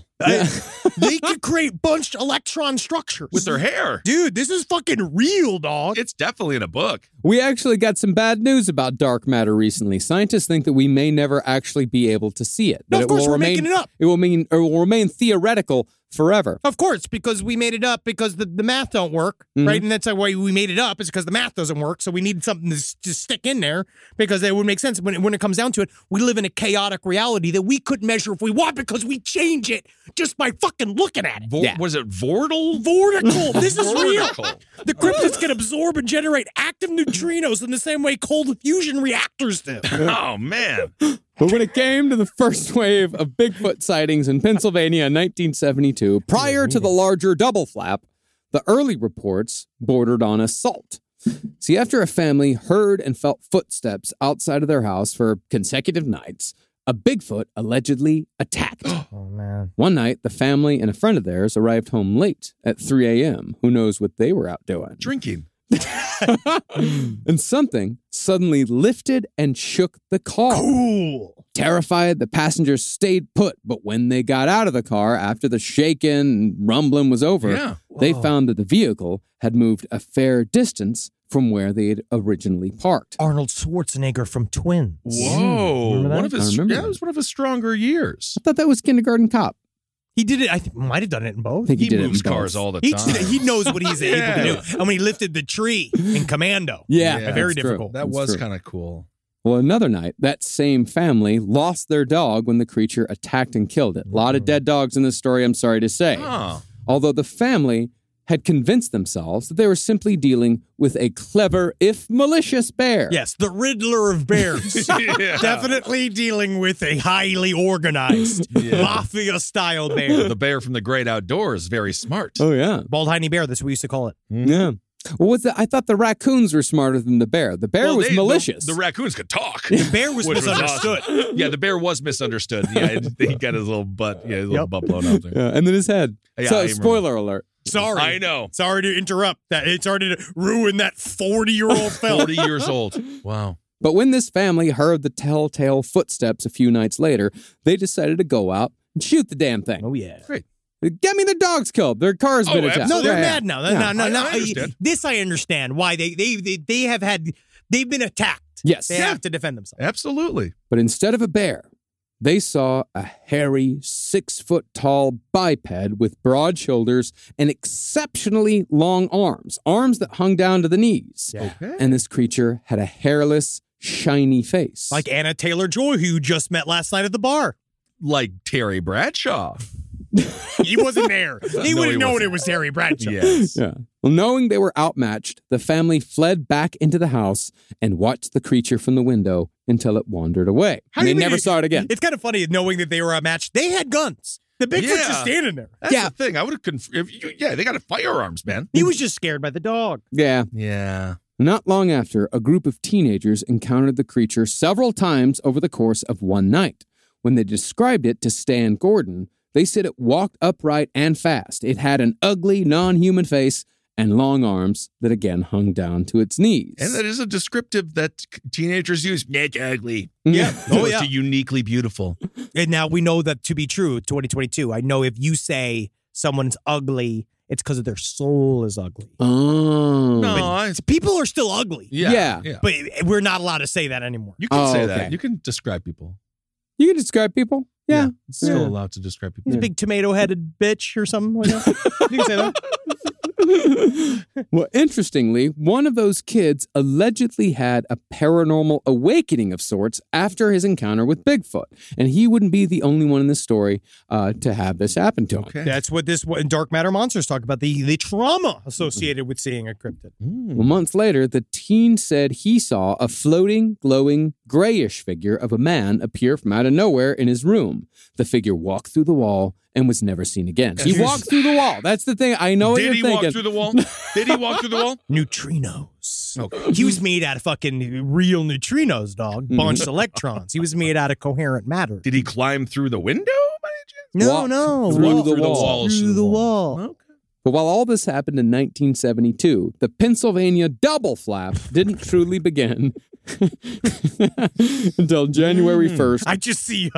They could create bunched electron structures with their hair. Dude, this is fucking real, dog. It's definitely in a book. We actually got some bad news about dark matter recently. Scientists think that we may never actually be able to see it. No, of course, we're making it up. It will remain theoretical forever. Of course, because we made it up because the math don't work, right? And that's why we made it up, is because the math doesn't work. So we needed something to stick in there because it would make sense. When it comes down to it, we live in a chaotic reality that we couldn't measure if we want because we change it just by fucking looking at it. Was it Vortical? This is real. The cryptids can absorb and generate active neutrinos in the same way cold fusion reactors do. Oh, man. But when it came to the first wave of Bigfoot sightings in Pennsylvania in 1972, prior to the larger double flap, the early reports bordered on assault. See, after a family heard and felt footsteps outside of their house for consecutive nights, a Bigfoot allegedly attacked. Oh, man. One night, the family and a friend of theirs arrived home late at 3 a.m. Who knows what they were out doing? Drinking. And something suddenly lifted and shook the car. Cool. Terrified, the passengers stayed put, but when they got out of the car after the shaking and rumbling was over, they found that the vehicle had moved a fair distance from where they had originally parked. Arnold Schwarzenegger from Twins. Whoa. Remember that? It was one of his stronger years. I thought that was Kindergarten Cop. He did it. I think might have done it in both. I think he did moves it in cars both. all the time. He knows what he's able to do. And when he lifted the tree in Commando. Yeah, very that's true. difficult. That was kind of cool. Well, another night, that same family lost their dog when the creature attacked and killed it. A lot of dead dogs in this story, I'm sorry to say. Oh. Although the family had convinced themselves that they were simply dealing with a clever, if malicious, bear. Yes, the Riddler of bears. Definitely dealing with a highly organized, mafia-style bear. The bear from the great outdoors, very smart. Oh, yeah. Bald hiney bear, that's what we used to call it. Yeah. Well, I thought the raccoons were smarter than the bear. The bear was malicious. The raccoons could talk. The bear was Which misunderstood. awesome. Yeah, the bear was misunderstood. Yeah, he got his little butt, butt blown up there. Yeah, and then his head. Yeah, I So, remember. spoiler alert. Sorry. I know. Sorry to interrupt that. It's already to ruin that 40-year-old film. 40 years old. Wow. But when this family heard the telltale footsteps a few nights later, they decided to go out and shoot the damn thing. Oh, yeah. Great. Get me the dogs killed. Their car's been attacked. No, they're Yeah, mad now. Yeah. No. I understand. This I understand why they've been attacked. Yes. They have to defend themselves. Absolutely. But instead of a bear, they saw a hairy, 6-foot-tall biped with broad shoulders and exceptionally long arms that hung down to the knees. Yeah. Okay. And this creature had a hairless, shiny face. Like Anna Taylor-Joy, who you just met last night at the bar. Like Terry Bradshaw. He wasn't there. He No, would he have known wasn't. it was Terry Bradshaw. Yes. Yeah. Well, knowing they were outmatched, the family fled back into the house and watched the creature from the window until it wandered away. How And do they you mean never saw it again. It's kind of funny knowing that they were outmatched. They had guns. The Bigfoot's Yeah. just standing there. That's Yeah. the thing. I would have yeah, they got firearms, man. He was just scared by the dog. Yeah. Yeah. Not long after, a group of teenagers encountered the creature several times over the course of one night. When they described it to Stan Gordon, they said it walked upright and fast. It had an ugly, non-human face and long arms that again hung down to its knees. And that is a descriptive that teenagers use. That's ugly. Yeah. Oh, Opposed yeah. to uniquely beautiful. And now we know that to be true, 2022. I know if you say someone's ugly, it's because their soul is ugly. Oh. No, People are still ugly. Yeah. But we're not allowed to say that anymore. You can Oh, say okay. that. You can describe people. You can describe people? Yeah. It's still Yeah. allowed to describe people. He's a big tomato-headed bitch or something like that. You can say that. Well, interestingly, one of those kids allegedly had a paranormal awakening of sorts after his encounter with Bigfoot. And he wouldn't be the only one in this story to have this happen to him. Okay. That's what Dark Matter Monsters talk about, the trauma associated with seeing a cryptid. Well, months later, the teen said he saw a floating, glowing, grayish figure of a man appear from out of nowhere in his room. The figure walked through the wall and was never seen again. He walked through the wall. That's the thing. I know what Did you're he thinking. walk through the wall? Did he walk through the wall? Neutrinos. Okay. He was made out of fucking real neutrinos, dog. Bunched electrons. He was made out of coherent matter. Did he climb through the window by any chance? No. through Walk the through wall. Through the wall. Okay. But while all this happened in 1972, the Pennsylvania double flap didn't truly begin until January 1st. I just see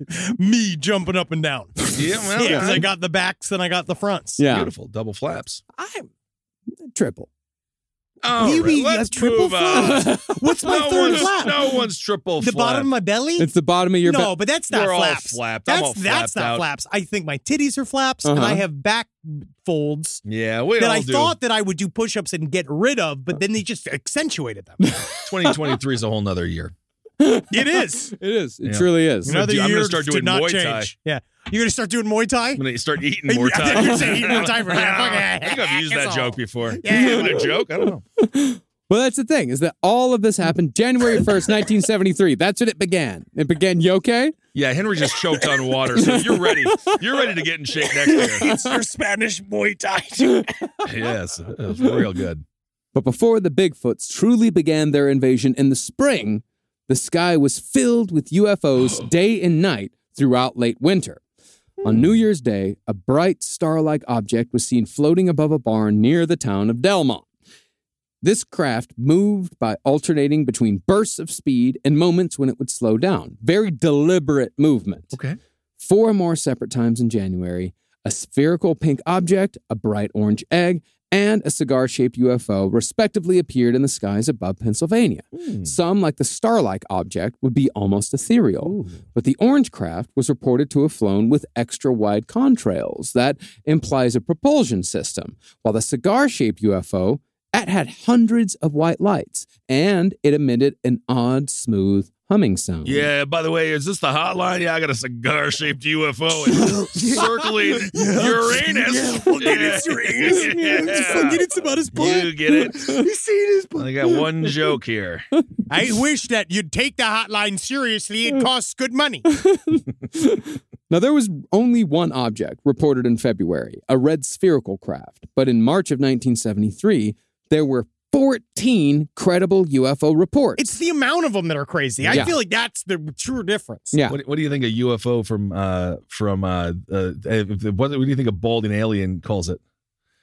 me jumping up and down. Yeah, well, Yeah, because I got the backs and I got the fronts. Yeah. Beautiful. Double flaps. I'm triple. Oh, You mean let's a triple move on. flap? What's my No third one's, flap? no one's triple The flap. bottom of my belly? It's the bottom of your No, back. but that's not We're all flaps. flapped. I'm all That's flapped not out. flaps. I think my titties are flaps, and Uh-huh. I have back folds Yeah, we that all I do. thought that I would do push-ups and get rid of, but then they just accentuated them. 2023 is a whole nother year. It is. It is. It Yeah. truly is. Another Another I'm gonna year start did doing not Muay change. Thai. Yeah. You're going to start doing Muay Thai? I'm going to start eating more I time. thought you were saying eating Muay Thai for I think I've used that joke before. Yeah. Is it a joke? I don't know. Well, that's the thing, is that all of this happened January 1st, 1973. That's when it began. It began, you okay? Yeah, Henry just choked on water, so you're ready. You're ready to get in shape next year. It's your Spanish Muay Thai. Yes, it was real good. But before the Bigfoots truly began their invasion in the spring, the sky was filled with UFOs day and night throughout late winter. On New Year's Day, a bright star-like object was seen floating above a barn near the town of Delmont. This craft moved by alternating between bursts of speed and moments when it would slow down. Very deliberate movement. Okay. 4 more separate times in January, a spherical pink object, a bright orange egg, and a cigar-shaped UFO respectively appeared in the skies above Pennsylvania. Some, like the star-like object, would be almost ethereal. But the orange craft was reported to have flown with extra-wide contrails. That implies a propulsion system. While the cigar-shaped UFO, it had hundreds of white lights, and it emitted an odd, smooth humming sound. Yeah, by the way, is this the hotline? Yeah, I got a cigar-shaped UFO circling Uranus. It's Uranus. It's about his butt. You get it? He's seen his butt. I got one joke here. I wish that you'd take the hotline seriously. It costs good money. Now, there was only one object reported in February, a red spherical craft. But in March of 1973, there were 14 credible UFO reports. It's the amount of them that are crazy. I Yeah. feel like that's the true difference. Yeah. What do you think a UFO what do you think a balding alien calls it?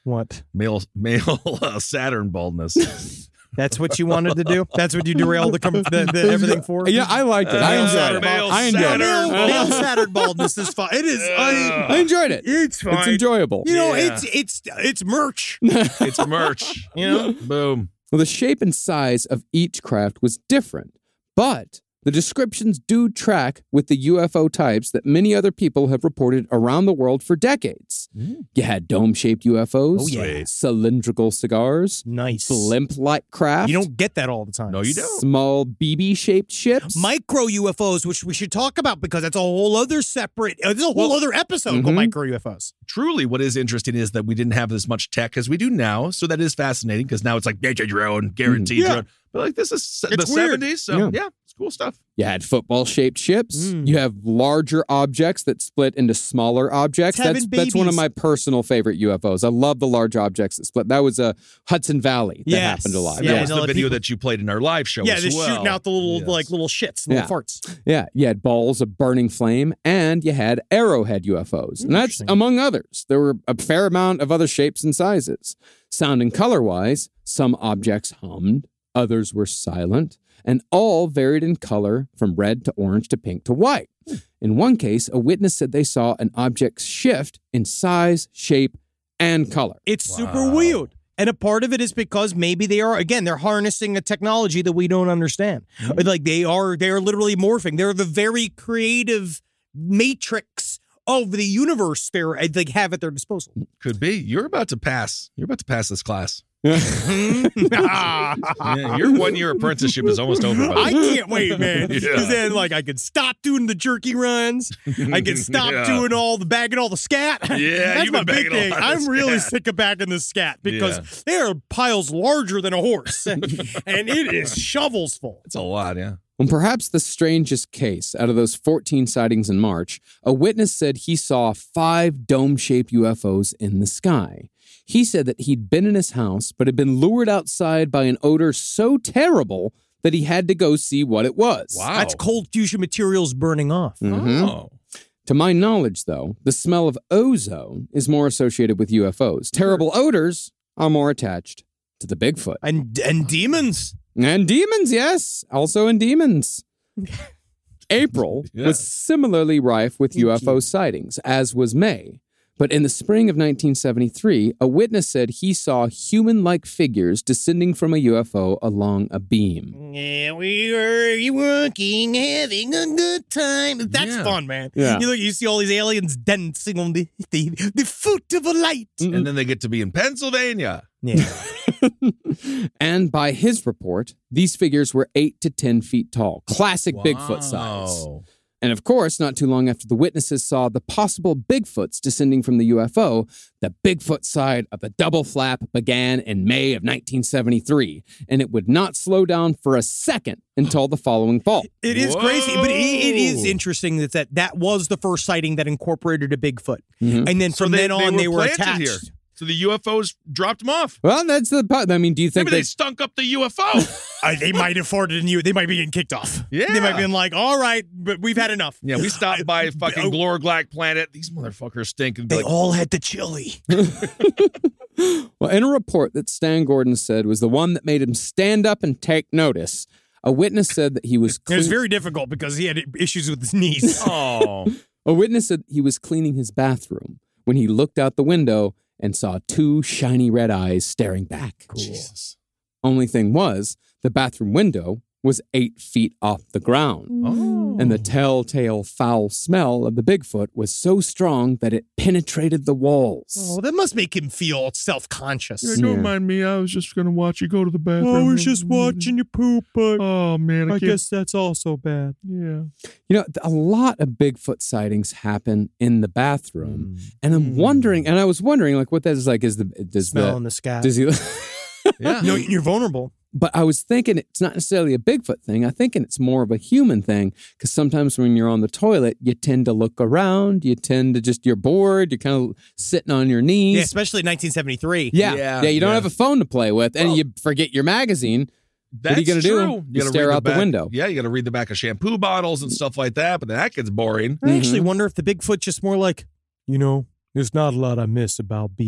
What? Male Saturn baldness. That's what you wanted to do? That's what you derailed the everything for? Yeah, I liked it. I enjoyed it. Male I enjoyed it. Male Saturn baldness is fun. It is. I enjoyed it. It's fine. It's enjoyable. You know, Yeah. it's merch. It's merch. You know? Boom. Well, the shape and size of each craft was different, but the descriptions do track with the UFO types that many other people have reported around the world for decades. You had dome-shaped UFOs, Oh, yeah. cylindrical cigars, Nice. blimp-like craft. You don't get that all the time. No, you don't. Small BB-shaped ships. Micro UFOs, which we should talk about because that's a whole other separate, it's a whole other episode called micro UFOs. Truly, what is interesting is that we didn't have as much tech as we do now. So that is fascinating because now it's like get your drone, guaranteed Yeah. drone. But like this is the It's weird. 70s. So Yeah. it's cool stuff. You had football-shaped ships. You have larger objects that split into smaller objects. Having That's one of babies. my personal favorite UFOs. I love the large objects that split. That was a Hudson Valley that Yes. happened a lot. And Yeah, that was no, the like video people- that you played in our live show Yeah, as they're well. shooting out the little Yes. little shits, little Yeah. farts. Yeah, you had balls of burning flame, and you had arrowhead UFOs. And that's Interesting. among others. There were a fair amount of other shapes and sizes. Sound and color-wise, some objects hummed, others were silent, and all varied in color from red to orange to pink to white. In one case, a witness said they saw an object shift in size, shape, and color. It's super weird. And a part of it is because maybe they're harnessing a technology that we don't understand. Like they are literally morphing. They're the very creative matrix of the universe they have at their disposal. Could be. You're about to pass this class. I Yeah, your 1 year apprenticeship is almost over. buddy. can't wait, man. Because Yeah. then, I could stop doing the jerky runs. I could stop Yeah. doing bagging all the scat. Yeah, That's you've my been big bagging a thing. lot of I'm really scat. sick of bagging the scat because Yeah. they are piles larger than a horse, and it is shovels full. It's a lot, yeah. Well, perhaps the strangest case out of those 14 sightings in March, a witness said he saw 5 dome-shaped UFOs in the sky. He said that he'd been in his house, but had been lured outside by an odor so terrible that he had to go see what it was. Wow. That's cold fusion materials burning off. Oh. To my knowledge, though, the smell of ozone is more associated with UFOs. Terrible odors are more attached to the Bigfoot. And demons. And demons, yes. Also in demons. April Yeah. was similarly rife with UFO sightings, as was May. But in the spring of 1973, a witness said he saw human-like figures descending from a UFO along a beam. Yeah, we were working, having a good time. That's Yeah. fun, man. Yeah. You see all these aliens dancing on the foot of a light. And then they get to be in Pennsylvania. Yeah. And by his report, these figures were 8 to 10 feet tall. Classic Bigfoot size. Wow. And of course, not too long after the witnesses saw the possible Bigfoots descending from the UFO, the Bigfoot side of the double flap began in May of 1973, and it would not slow down for a second until the following fall. It is crazy, but it is Whoa. interesting that was the first sighting that incorporated a Bigfoot. Mhm. And then from then on, they were planted attached. here. So the UFOs dropped them off. Well, that's the part. I mean, do you think Maybe they they... stunk up the UFO. They might have afforded you. They might be getting kicked off. Yeah. They might be like, all right, but we've had enough. Yeah, we stopped by fucking Glorglac planet. These motherfuckers stink. And be They like, all had the chili. Well, in a report that Stan Gordon said was the one that made him stand up and take notice, a witness said that he was... It was very difficult because he had issues with his knees. oh. A witness said he was cleaning his bathroom when he looked out the window and saw 2 shiny red eyes staring back. Jesus. Only thing was, the bathroom window was 8 feet off the ground. Oh. And the telltale foul smell of the Bigfoot was so strong that it penetrated the walls. Oh, that must make him feel self-conscious. Yeah, don't mind me. I was just going to watch you go to the bathroom. I was just watching you poop, but Oh, man. I can't. that's also bad. Yeah. You know, a lot of Bigfoot sightings happen in the bathroom. And I'm wondering, and I was wondering, like, what that is like. Smelling the scat. Does he... Yeah. No, you're vulnerable. But I was thinking it's not necessarily a Bigfoot thing. I'm thinking it's more of a human thing because sometimes when you're on the toilet, you tend to look around. You tend to you're bored. You're kind of sitting on your knees. Yeah, especially in 1973. Yeah. You don't have a phone to play with and you forget your magazine. That's are you gonna do? true. You gotta stare read out the back- window. Yeah, you got to read the back of shampoo bottles and stuff like that, but then that gets boring. I actually wonder if the Bigfoot just more like, there's not a lot I miss about being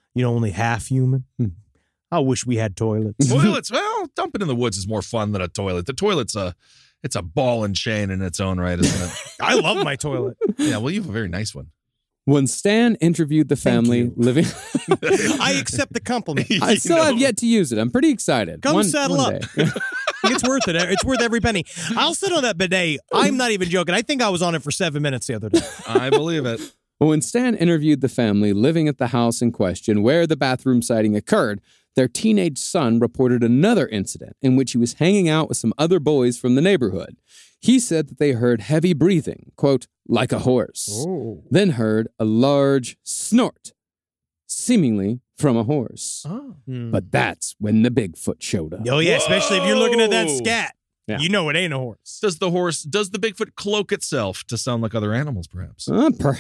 only half human. I wish we had toilets. Toilets, well, dumping in the woods is more fun than a toilet. The toilet's it's a ball and chain in its own right, isn't it? I love my toilet. Yeah, well, you have a very nice one. When Stan interviewed the family living... I accept the compliment. I still have yet to use it. I'm pretty excited. Come settle up. day. It's worth it. It's worth every penny. I'll sit on that bidet. I'm not even joking. I think I was on it for 7 minutes the other day. I believe it. When Stan interviewed the family living at the house in question where the bathroom sighting occurred, their teenage son reported another incident in which he was hanging out with some other boys from the neighborhood. He said that they heard heavy breathing, quote, like a horse, then heard a large snort, seemingly from a horse. But that's when the Bigfoot showed up. Oh, yeah, especially if you're looking at that scat. Yeah. You know it ain't a horse. Does the Bigfoot cloak itself to sound like other animals, perhaps?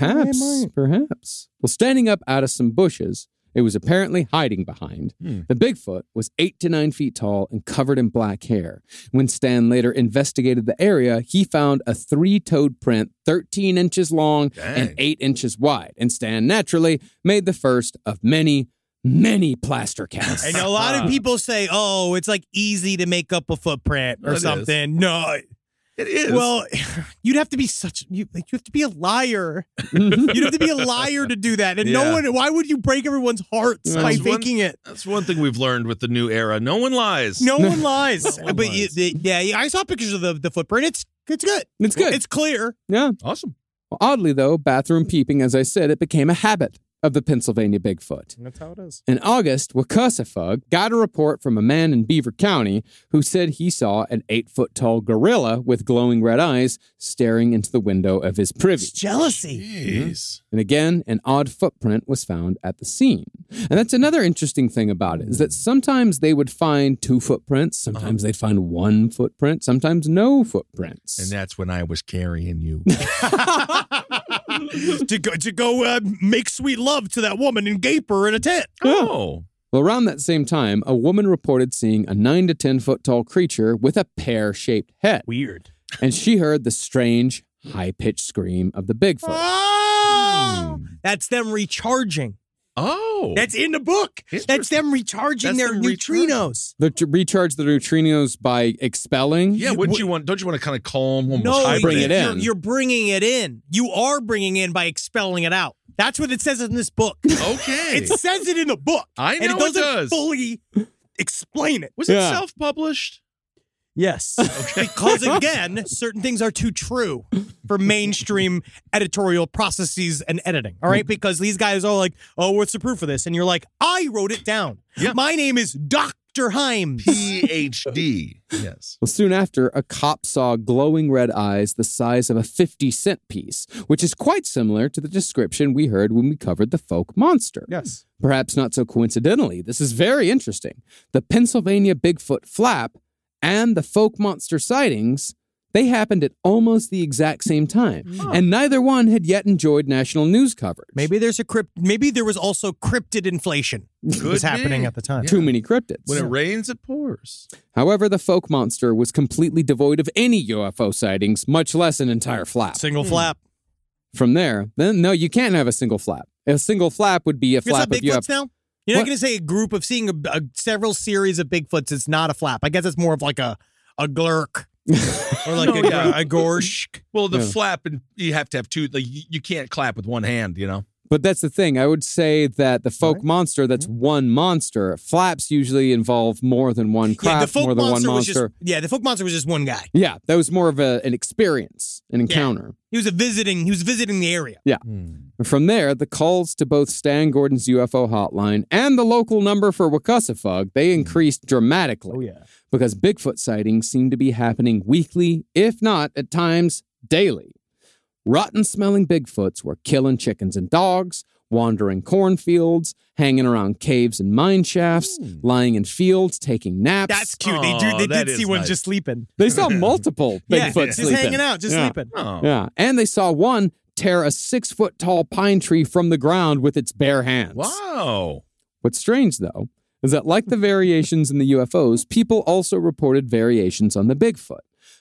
Perhaps. Well, standing up out of some bushes, it was apparently hiding behind. The Bigfoot was 8 to 9 feet tall and covered in black hair. When Stan later investigated the area, he found a 3-toed print 13 inches long and 8 inches wide. And Stan naturally made the first of many plaster casts. And a lot of people say, oh, it's like easy to make up a footprint or something. No. It is. Well, you'd have to be you have to be a liar. You'd have to be a liar to do that. And no one, why would you break everyone's hearts by faking it? That's one thing we've learned with the new era. No one lies. No one lies. I saw pictures of the footprint. It's good. It's good. It's clear. Yeah. Awesome. Well, oddly, though, bathroom peeping, as I said, it became a habit of the Pennsylvania Bigfoot. That's how it is. In August, Wakusafug got a report from a man in Beaver County who said he saw an 8-foot-tall gorilla with glowing red eyes staring into the window of his privy. It's jealousy. Jeez. And again, an odd footprint was found at the scene. And that's another interesting thing about it, is that sometimes they would find 2 footprints, sometimes they'd find 1 footprint, sometimes no footprints. And that's when I was carrying you. to go make sweet love to that woman and gape her in a tent. Oh. Well, around that same time, a woman reported seeing a 9 to 10 foot tall creature with a pear-shaped head. Weird. And she heard the strange, high-pitched scream of the Bigfoot. Oh! That's them recharging. Oh. That's in the book. That's them recharging their neutrinos. They recharge the neutrinos by expelling? Yeah, don't you want to kind of calm, almost bring it in? You're bringing it in. You are bringing it in by expelling it out. That's what it says in this book. Okay. It says it in the book. I know and it doesn't does. fully explain it. Was it self-published? Yes. Okay. Because, again, certain things are too true for mainstream editorial processes and editing. All right? Because these guys are like, oh, what's the proof of this? And you're like, I wrote it down. Yeah. My name is Dr. Himes. PhD. Yes. Well, soon after, a cop saw glowing red eyes the size of a 50-cent piece, which is quite similar to the description we heard when we covered the folk monster. Yes. Perhaps not so coincidentally, this is very interesting. The Pennsylvania Bigfoot flap and the folk monster sightings, they happened at almost the exact same time. And neither one had yet enjoyed national news coverage. Maybe there was also cryptid inflation was happening at the time. Too many cryptids. When it rains, it pours. However, the folk monster was completely devoid of any UFO sightings, much less an entire flap. Single flap. From there, then no, you can't have a single flap. A single flap would be a flap of Bigfoots now? You're not going to say a group of seeing several series of Bigfoots. It's not a flap. I guess it's more of like a glurk or like a gorsh. Well, the flap, and you have to have 2. Like, you can't clap with one hand, you know? But that's the thing. I would say that the folk monster, that's one monster. Flaps usually involve more than one clap, more than one monster. The folk monster was just one guy. Yeah, that was more of an experience, an encounter. He was visiting the area. Yeah. From there, the calls to both Stan Gordon's UFO hotline and the local number for Wakusafug, they increased dramatically. Oh, yeah. Because Bigfoot sightings seemed to be happening weekly, if not, at times, daily. Rotten-smelling Bigfoots were killing chickens and dogs, wandering cornfields, hanging around caves and mine shafts, lying in fields, taking naps. That's cute. They did see one just sleeping. They saw multiple Bigfoot sleeping. Just hanging out, just sleeping. Oh. Yeah, and they saw one tear a 6-foot-tall pine tree from the ground with its bare hands. Wow. What's strange, though, is that like the variations in the UFOs, people also reported variations on the Bigfoot.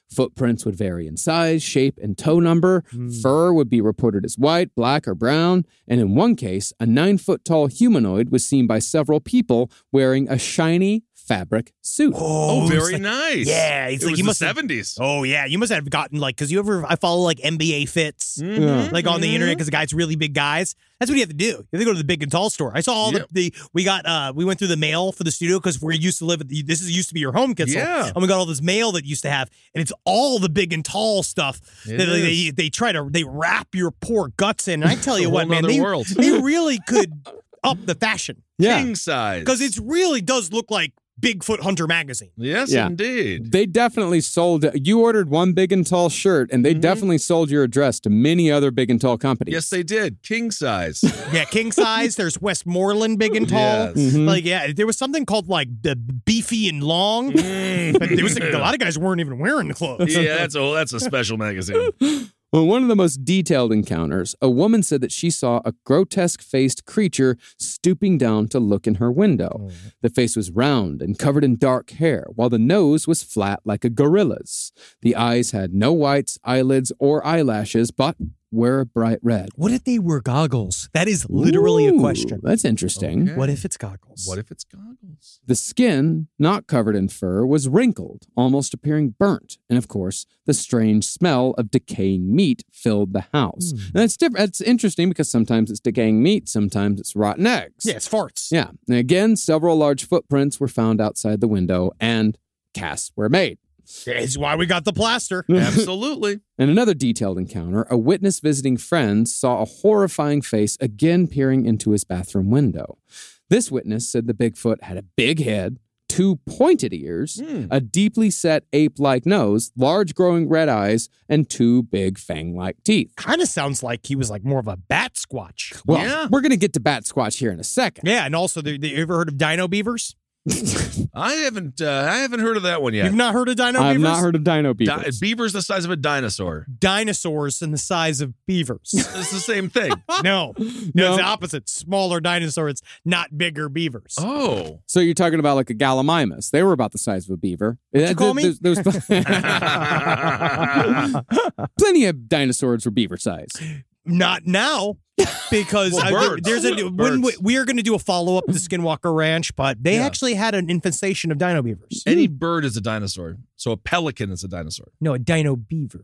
Footprints would vary in size, shape, and toe number. Fur would be reported as white, black, or brown. And in one case, a 9-foot-tall humanoid was seen by several people wearing a shiny fabric suit. Oh, it was very like- nice. Yeah, it's it like was you the must have- 70s. Oh yeah, you must have gotten like because I follow like NBA fits Yeah. like on the internet because the guys really big guys. That's what you have to do. You have to go to the big and tall store. I saw all we went through the mail for the studio because we used to live at used to be your home Kitzel. Yeah. And we got all this mail that you used to have, and it's all the big and tall stuff. It That is. they wrap your poor guts in. And I tell you a what, whole man, nother they world. really could up the fashion Yeah. King size. because it really does look like Bigfoot Hunter magazine. Yes, Yeah. indeed. They definitely sold. You ordered one big and tall shirt, and they definitely sold your address to many other big and tall companies. Yes, they did. King size. Yeah, king size. There's Westmoreland big and tall. Yes. Like, yeah, there was something called like the beefy and long. But there was a lot of guys weren't even wearing the clothes. Yeah, that's a special magazine. On one of the most detailed encounters, a woman said that she saw a grotesque-faced creature stooping down to look in her window. The face was round and covered in dark hair, while the nose was flat like a gorilla's. The eyes had no whites, eyelids, or eyelashes, but were bright red. What if they were goggles? That is literally a Ooh, question. That's interesting. Okay. What if it's goggles? What if it's goggles? The skin, not covered in fur, was wrinkled, almost appearing burnt. And of course, the strange smell of decaying meat filled the house. And that's different. That's interesting because sometimes it's decaying meat, sometimes it's rotten eggs. Yeah, it's farts. Yeah. And again, several large footprints were found outside the window and casts were made. That's why we got the plaster. Absolutely. In another detailed encounter, a witness visiting friends saw a horrifying face again peering into his bathroom window. This witness said the Bigfoot had a big head, 2 pointed ears, a deeply set ape-like nose, large growing red eyes, and 2 big fang-like teeth. Kind of sounds like he was like more of a bat squatch. Well, Yeah. we're going to get to Bat Squatch here in a second. Yeah, and also, you ever heard of dino beavers? I haven't heard of that one yet. You've not heard of dino I've beavers? not heard of dino beavers. Beaver's the size of a dinosaur. Dinosaurs in the size of beavers. It's the same thing. No, it's the opposite. Smaller dinosaurs, not bigger beavers. Oh. So you're talking about like a Gallimimus. They were about the size of a beaver. What'd you call me? There's plenty of dinosaurs were beaver size. Not now, because Well, birds. we are going to do a follow up to Skinwalker Ranch, but they actually had an infestation of dino beavers. Any bird is a dinosaur. So a pelican is a dinosaur. No, a dino beaver.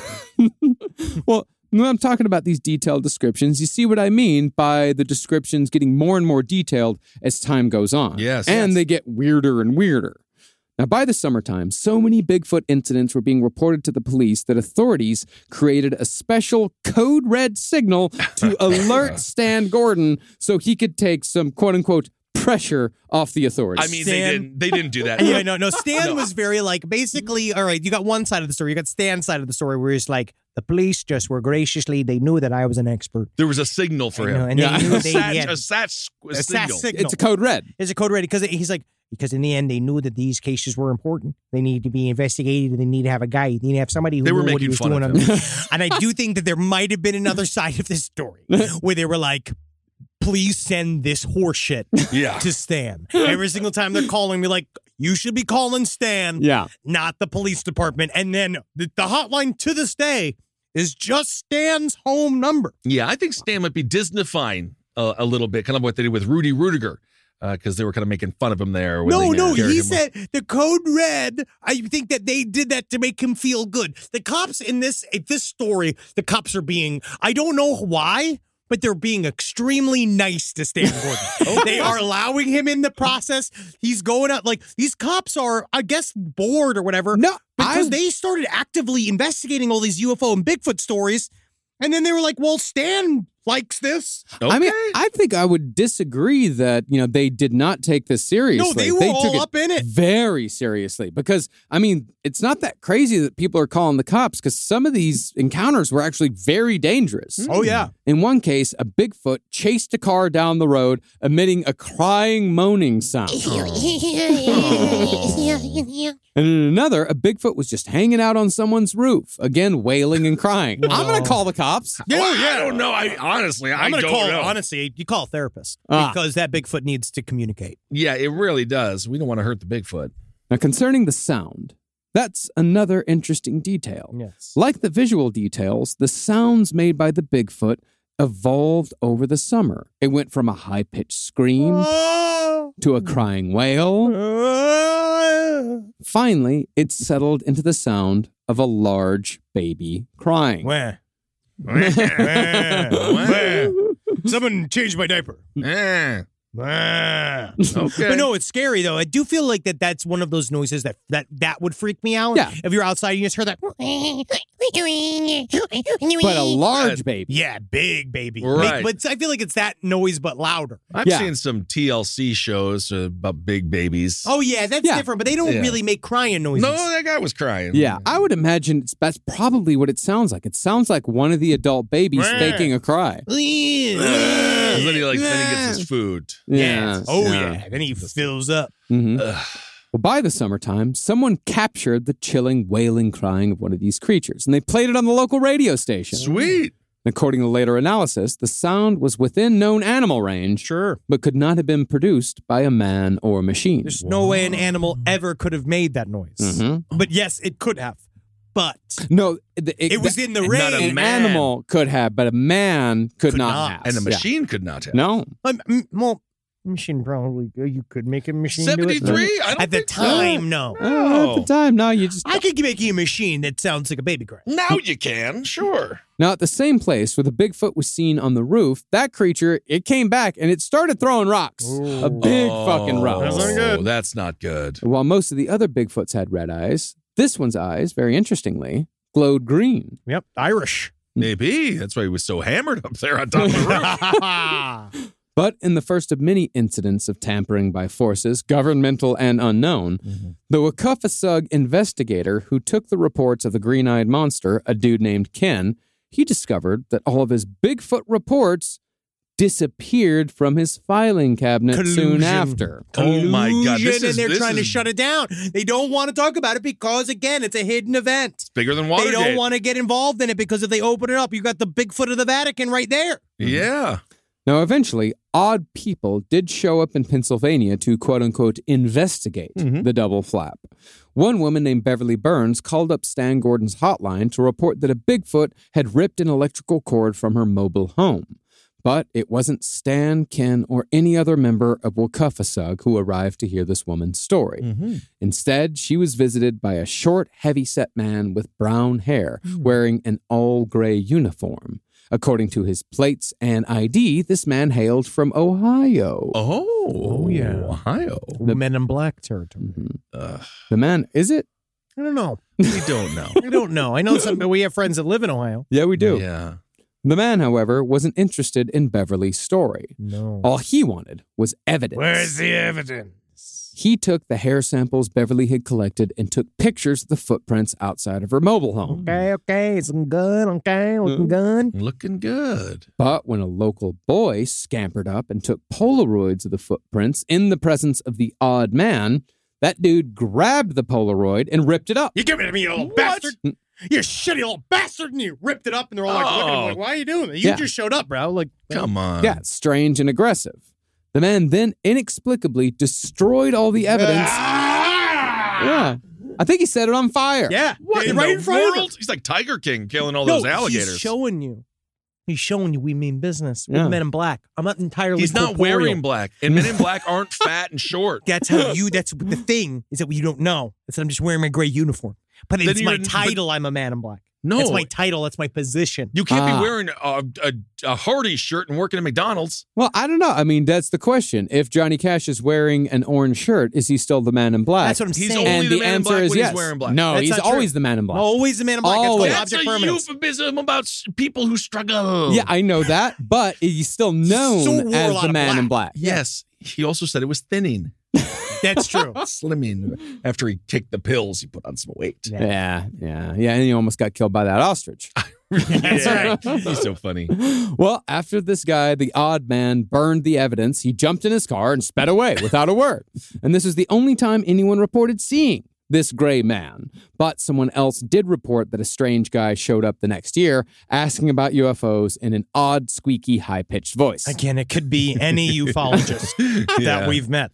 Well, when I'm talking about these detailed descriptions, you see what I mean by the descriptions getting more and more detailed as time goes on. Yes. And Yes. they get weirder and weirder. Now, by the summertime, so many Bigfoot incidents were being reported to the police that authorities created a special code red signal to alert Stan Gordon so he could take some quote-unquote pressure off the authorities. I mean, Stan- they didn't do that. Yeah, no. Stan was very like basically. All right, you got one side of the story. You got Stan's side of the story where he's like, the police just were graciously. They knew that I was an expert. There was a signal for You know, him. and Yeah. they knew A they sat had a signal. signal. it's a code red. It's a code red because he's like, because in the end they knew that these cases were important. They need to be investigated. They need to have a guy. They need to have somebody who They were knew what he making was fun doing. of on him. And I do think that there might have been another side of this story where they were like, please send this horse shit Yeah. to Stan. Every single time they're calling me, like, you should be calling Stan, Yeah. not the police department. And then the hotline to this day is just Stan's home number. Yeah, I think Stan might be Disneyfying a little bit, kind of what they did with Rudy Rudiger, because they were kind of making fun of him there. when they, No, carried he him said the code red. I think that they did that to make him feel good. The cops in this story, the cops are being, I don't know why, but they're being extremely nice to Stan Gordon. They are allowing him in the process. He's going out, like, these cops are, I guess, bored or whatever. No, because they started actively investigating all these UFO and Bigfoot stories. And then they were like, well, Stan likes this. Okay. I mean, I think I would disagree that, they did not take this seriously. No, they were all took up in it. very seriously because, I mean, it's not that crazy that people are calling the cops because some of these encounters were actually very dangerous. Oh, yeah. In one case, a Bigfoot chased a car down the road, emitting a crying, moaning sound. And in another, a Bigfoot was just hanging out on someone's roof, again, wailing and crying. I'm going to call the cops. I don't know. Honestly, I I'm going to don't call, know. honestly, you call a therapist Ah. because that Bigfoot needs to communicate. Yeah, it really does. We don't want to hurt the Bigfoot. Now, concerning the sound, That's another interesting detail. Yes. Like the visual details, the sounds made by the Bigfoot evolved over the summer. It went from a high-pitched scream to a crying wail. Finally, it settled into the sound of a large baby crying. Wah. Someone changed my diaper. Eh. Okay. But no, it's scary though. I do feel like that's one of those noises that would freak me out. Yeah. If you're outside, you just heard that. But a large baby. Yeah, big baby. Right. But I feel like it's that noise, but louder. I've seen some TLC shows about big babies. Oh yeah, that's different. But they don't really make crying noises. No, that guy was crying. Yeah, I would imagine that's probably what it sounds like. It sounds like one of the adult babies faking a cry. And then he gets his food. Yeah. Yeah. Then he fills up. Mm-hmm. Well, by the summertime, someone captured the chilling, wailing crying of one of these creatures, and they played it on the local radio station. Sweet. According to later analysis, the sound was within known animal range, but could not have been produced by a man or a machine. There's no way an animal ever could have made that noise. Mm-hmm. But yes, it could have. But no, it was in the range. An animal could have, but a man could not have. And a machine could not have. No. Well, machine probably, you could make a machine 73? do it. I don't At the think so. time, no. At the time, no. I could make you a machine that sounds like a baby cry. Now you can, sure. Now, at the same place where the Bigfoot was seen on the roof, that creature, it came back and it started throwing rocks. Ooh. A big fucking rock. That's not good. That's not good. While most of the other Bigfoots had red eyes, this one's eyes, very interestingly, glowed green. Yep, Irish. Maybe. That's why he was so hammered up there on top of the roof. But in the first of many incidents of tampering by forces, governmental and unknown, the Waukausug investigator who took the reports of the green-eyed monster, a dude named Ken, he discovered that all of his Bigfoot reports disappeared from his filing cabinet soon after. Oh my God. And they're trying to shut it down. They don't want to talk about it because, again, it's a hidden event. It's bigger than Watergate. They don't want to get involved in it because if they open it up, you got the Bigfoot of the Vatican right there. Yeah. Now, eventually, odd people did show up in Pennsylvania to, quote-unquote, investigate the double flap. One woman named Beverly Burns called up Stan Gordon's hotline to report that a Bigfoot had ripped an electrical cord from her mobile home. But it wasn't Stan, Ken, or any other member of Waukausug who arrived to hear this woman's story. Instead, she was visited by a short, heavy-set man with brown hair wearing an all-gray uniform. According to his plates and ID, this man hailed from Ohio. Oh yeah. Ohio. The Men in Black territory. The man, is it? I don't know. We don't know. I don't know. I know we have friends that live in Ohio. Yeah, we do. Yeah. The man, however, wasn't interested in Beverly's story. No. All he wanted was evidence. Where's the evidence? He took the hair samples Beverly had collected and took pictures of the footprints outside of her mobile home. Okay, it's looking good. Okay, looking good. Looking good. But when a local boy scampered up and took Polaroids of the footprints in the presence of the odd man, that dude grabbed the Polaroid and ripped it up. You give it to me, you little bastard. You shitty little bastard. And you ripped it up and they're all like, looking at me like, why are you doing that? You just showed up, bro. Like, come on. Yeah, strange and aggressive. The man then inexplicably destroyed all the evidence. Yeah. I think he set it on fire. Yeah. What in right the in front of world? him. He's like Tiger King killing all those alligators. He's showing you. He's showing you we mean business. We're Yeah. the Men in Black. I'm not entirely He's not corporeal. wearing black. And Men in Black aren't fat and short. That's how that's the thing is that you don't know. It's that I'm just wearing my gray uniform. But Then it's my you're- title. I'm a Man in Black. No. That's my title. That's my position. You can't be wearing a Hardee's shirt and working at McDonald's. Well, I don't know. I mean, that's the question. If Johnny Cash is wearing an orange shirt, is he still the Man in Black? That's what I'm He's saying. only And the the Man in answer Black is when yes. he's wearing black. No, That's he's not true. always the Man in Black. Always the Man in Black. Always. That's That's called a object permanence. euphemism about people who struggle. Yeah, I know that, but he's still known So wore a as lot the of Man in black. Black. Yes. He also said it was thinning. That's true. Slimming. After he kicked the pills, he put on some weight. Yeah, and he almost got killed by that ostrich. That's right. He's so funny. Well, after this guy, the odd man, burned the evidence, he jumped in his car and sped away without a word. And this is the only time anyone reported seeing this gray man, but someone else did report that a strange guy showed up the next year asking about UFOs in an odd, squeaky, high-pitched voice. Again, it could be any ufologist that we've met.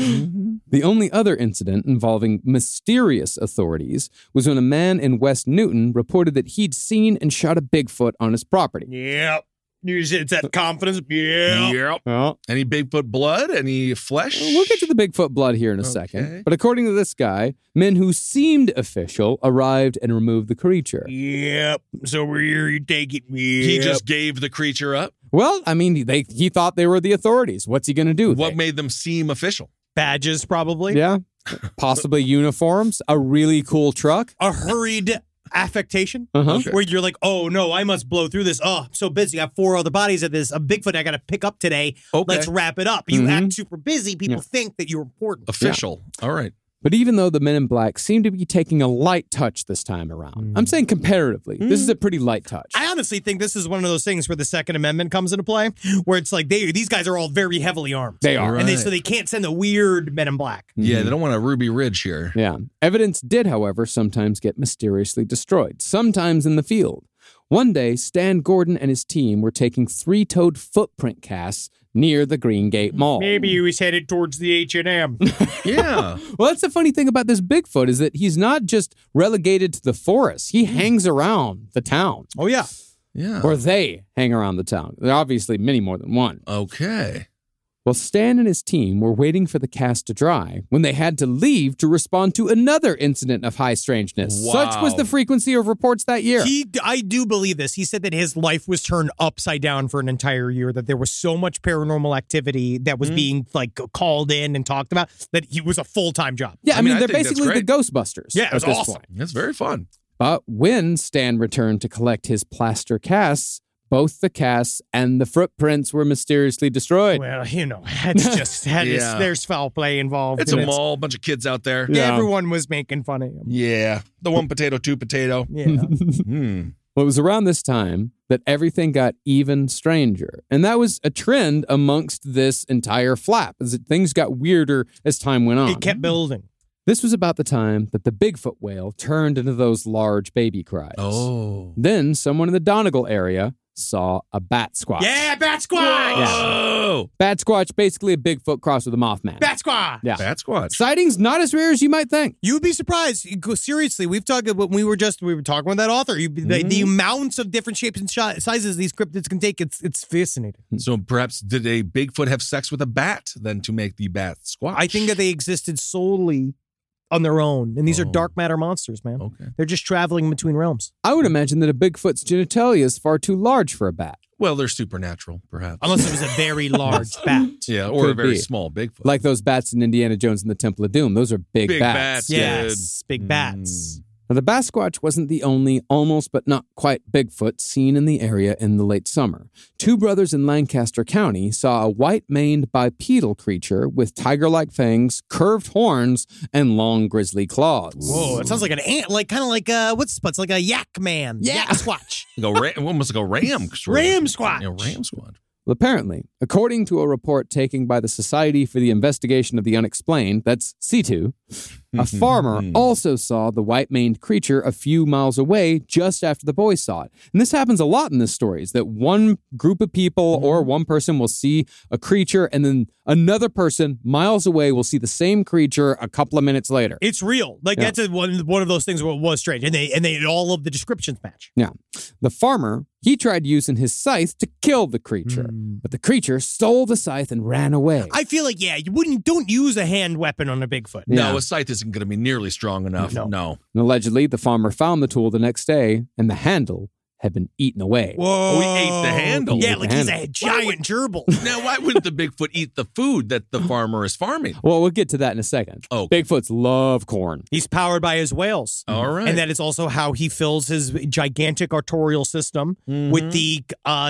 The only other incident involving mysterious authorities was when a man in West Newton reported that he'd seen and shot a Bigfoot on his property. Yep. It's that confidence. Yeah. Yep. Well, Any Bigfoot blood? Any flesh? we'll get to the Bigfoot blood here in a second. But according to this guy, men who seemed official arrived and removed the creature. Yep. So we're here. You take it. Yep. He just gave the creature up? Well, I mean, he thought they were the authorities. What's he going to do? What made them seem official? Badges, probably. Yeah. Possibly uniforms, a really cool truck. A hurried affectation Uh-huh. where you're like, oh no, I must blow through this. Oh, I'm so busy. I have 4 other bodies of this. A Bigfoot I got to pick up today. Okay. Let's wrap it up. You act super busy. People think that you're important. Official. All right. But even though the men in black seem to be taking a light touch this time around, I'm saying comparatively, this is a pretty light touch. I honestly think this is one of those things where the Second Amendment comes into play, where it's like these guys are all very heavily armed. They are. And so they can't send the weird men in black. Yeah, they don't want a Ruby Ridge here. Yeah. Evidence did, however, sometimes get mysteriously destroyed, sometimes in the field. One day, Stan Gordon and his team were taking 3-toed footprint casts near the Green Gate Mall. Maybe he was headed towards the H&M. Yeah. Well, that's the funny thing about this Bigfoot is that he's not just relegated to the forest. He hangs around the town. Oh, yeah. Yeah. Or they hang around the town. There are obviously many more than one. Okay. Well, Stan and his team were waiting for the cast to dry when they had to leave to respond to another incident of high strangeness. Wow. Such was the frequency of reports that year. I do believe this. He said that his life was turned upside down for an entire year, that there was so much paranormal activity that was being called in and talked about that he was a full-time job. Yeah, I mean, they're think that's basically the great. Ghostbusters. Yeah, it at was this awesome. point. That's very fun. But when Stan returned to collect his plaster casts, both the casts and the footprints were mysteriously destroyed. Well, it's just, there's foul play involved. It's a mall, bunch of kids out there. Yeah. Everyone was making fun of him. Yeah. The 1 potato, 2 potato. Yeah. Well, it was around this time that everything got even stranger. And that was a trend amongst this entire flap, as things got weirder as time went on. It kept building. This was about the time that the Bigfoot whale turned into those large baby cries. Oh. Then someone in the Donegal area saw a bat squatch. Yeah, Bat Squatch! Oh. Bat squatch, basically a Bigfoot crossed with a Mothman. Bat Squatch! Yeah. Bat Squatch. Sightings not as rare as you might think. You would be surprised. Seriously, we've talked when we were talking with that author. The amounts of different shapes and sizes these cryptids can take, it's fascinating. So perhaps did a Bigfoot have sex with a bat then to make the bat squatch? I think that they existed solely on their own, and these are dark matter monsters, man. Okay. They're just traveling between realms. I would imagine that a Bigfoot's genitalia is far too large for a bat. Well, they're supernatural, perhaps. Unless it was a very large bat. Yeah, or a Could very be. small Bigfoot. Like those bats in Indiana Jones and the Temple of Doom. Those are big bats. bats. Yes, big bats. Now, the Basquatch wasn't the only almost but not quite Bigfoot seen in the area in the late summer. 2 brothers in Lancaster County saw a white-maned bipedal creature with tiger-like fangs, curved horns, and long grizzly claws. Whoa, it sounds like an ant, kind of like what's it's like a yak man. Yeah. Yak squatch. Almost like a ram. Ram squatch. Yeah, ram squatch. Well, apparently, according to a report taken by the Society for the Investigation of the Unexplained, that's C2, a farmer also saw the white-maned creature a few miles away just after the boys saw it. And this happens a lot in this story, is that one group of people or one person will see a creature and then another person miles away will see the same creature a couple of minutes later. It's real. That's one of those things where it was strange, and they all of the descriptions match. Yeah. The farmer, he tried using his scythe to kill the creature, but the creature stole the scythe and ran away. I feel like don't use a hand weapon on a Bigfoot. Yeah. No, a scythe isn't going to be nearly strong enough. No. And allegedly, the farmer found the tool the next day, and the handle had been eaten away. Whoa. He ate the handle. Yeah, Ate the like he's a handle. giant gerbil. Now, why wouldn't the Bigfoot eat the food that the farmer is farming? Well, we'll get to that in a second. Oh. Bigfoots love corn. He's powered by his whales. All right. And that is also how he fills his gigantic arterial system with the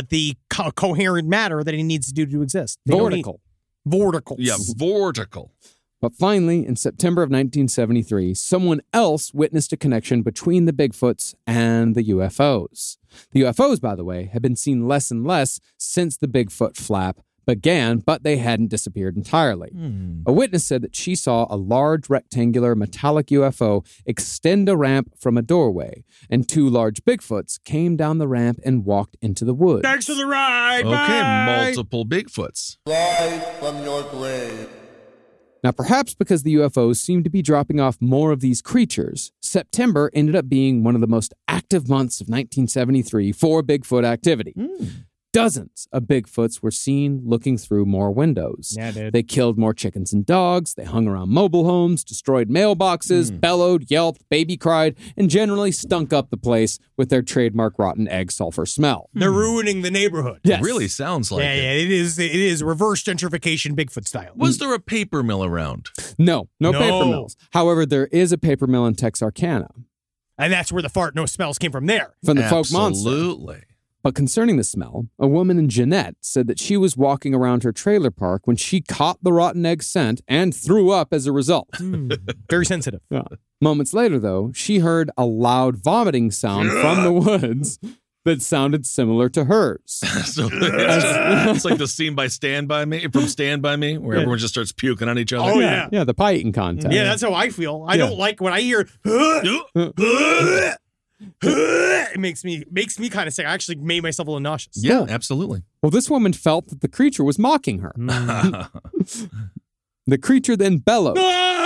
coherent matter that he needs to do to exist. They don't eat. Vorticals. Yeah, vortical. But finally, in September of 1973, someone else witnessed a connection between the Bigfoots and the UFOs. The UFOs, by the way, have been seen less and less since the Bigfoot flap began, but they hadn't disappeared entirely. A witness said that she saw a large rectangular metallic UFO extend a ramp from a doorway, and 2 large Bigfoots came down the ramp and walked into the woods. Thanks for the ride. Okay, Bye. multiple Bigfoots. Now, perhaps because the UFOs seemed to be dropping off more of these creatures, September ended up being one of the most active months of 1973 for Bigfoot activity. Dozens of Bigfoots were seen looking through more windows. Yeah, dude. They killed more chickens and dogs, they hung around mobile homes, destroyed mailboxes, bellowed, yelped, baby cried, and generally stunk up the place with their trademark rotten egg sulfur smell. They're ruining the neighborhood. Yes. It really sounds like Yeah, it. it is reverse gentrification Bigfoot style. Was there a paper mill around? No No. paper mills. However, there is a paper mill in Texarkana And that's where the fart no smells came from there. from the folk monster. Absolutely. But concerning the smell, a woman in Jeanette said that she was walking around her trailer park when she caught the rotten egg scent and threw up as a result. Very sensitive. Yeah. Moments later, though, she heard a loud vomiting sound from the woods that sounded similar to hers. So it's like the scene by Stand By Me, from Stand By Me, where everyone just starts puking on each other. Oh, yeah. Yeah, the pie eating contest. Yeah, that's how I feel. I Yeah. don't like when I hear it makes me kind of sick. I actually made myself a little nauseous. Yeah, absolutely. Well, this woman felt that the creature was mocking her. The creature then bellowed.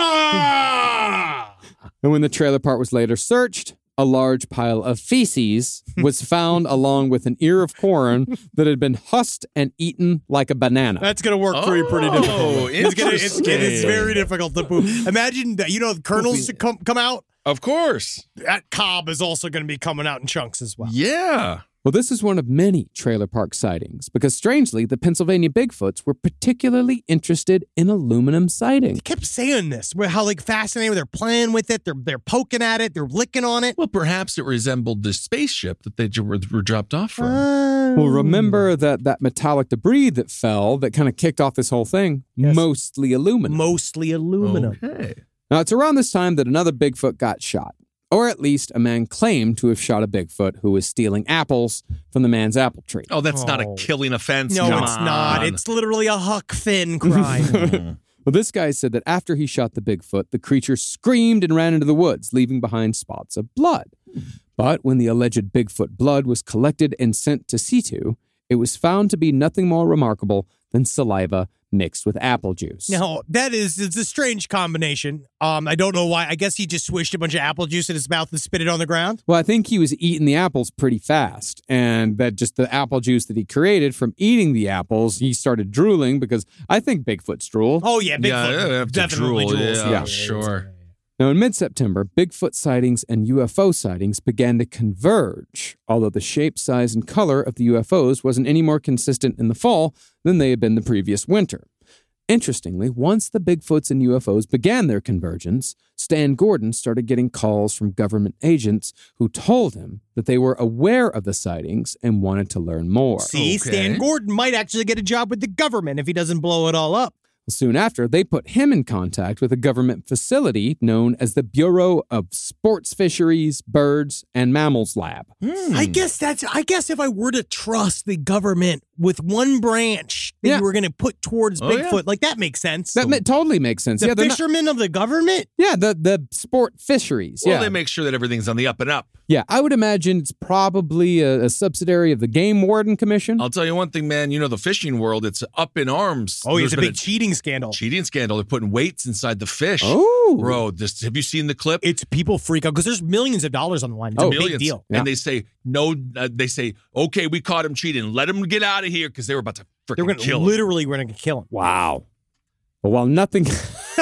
Ah! And when the trailer park was later searched, a large pile of feces was found along with an ear of corn that had been husked and eaten like a banana. That's gonna work for you pretty difficult. Oh, It is interesting. very difficult to poop. Imagine that the kernels to come out. Of course. That cob is also going to be coming out in chunks as well. Yeah. Well, this is one of many trailer park sightings because, strangely, the Pennsylvania Bigfoots were particularly interested in aluminum siding. I kept saying this, how fascinated they're playing with it, they're poking at it, they're licking on it. Well, perhaps it resembled the spaceship that they were dropped off from. Well, remember that metallic debris that fell that kind of kicked off this whole thing? Yes. Mostly aluminum. Mostly aluminum. Okay. Now, it's around this time that another Bigfoot got shot. Or at least a man claimed to have shot a Bigfoot who was stealing apples from the man's apple tree. Oh, that's not a killing offense. No, Come it's on. not. It's literally a Huck Finn crime. Well, this guy said that after he shot the Bigfoot, the creature screamed and ran into the woods, leaving behind spots of blood. But when the alleged Bigfoot blood was collected and sent to situ, it was found to be nothing more remarkable than saliva mixed with apple juice. No, it's a strange combination. I don't know why. I guess he just swished a bunch of apple juice in his mouth and spit it on the ground. Well, I think he was eating the apples pretty fast, and that just the apple juice that he created from eating the apples, he started drooling because I think Bigfoot's drool. Oh, yeah, Bigfoot Yeah, have to definitely drool. drools. Yeah, sure. Now, in mid-September, Bigfoot sightings and UFO sightings began to converge, although the shape, size, and color of the UFOs wasn't any more consistent in the fall than they had been the previous winter. Interestingly, once the Bigfoots and UFOs began their convergence, Stan Gordon started getting calls from government agents who told him that they were aware of the sightings and wanted to learn more. See, Stan Gordon might actually get a job with the government if he doesn't blow it all up. Soon after, they put him in contact with a government facility known as the Bureau of Sports Fisheries, Birds, and Mammals Lab. I guess if I were to trust the government with one branch that Yeah. you were going to put towards Oh, Bigfoot, yeah. like that makes sense. That totally makes sense. the Yeah, they're not- fishermen of the government? the sport fisheries. Well, yeah. they make sure that everything's on the up and up. Yeah, I would imagine it's probably a subsidiary of the Game Warden Commission. I'll tell you one thing, man. You know, the fishing world, it's up in arms. Oh, it's There's a been big cheating scandal. cheating scandal. They're putting weights inside the fish. Oh. Bro, have you seen the clip? It's people freak out because there's millions of dollars on the line. It's a Millions. big deal. Yeah. And they say, no, they say, okay, we caught him cheating. Let him get out of here because they were about to They're freaking going to kill him. literally kill him. Wow. But while nothing... It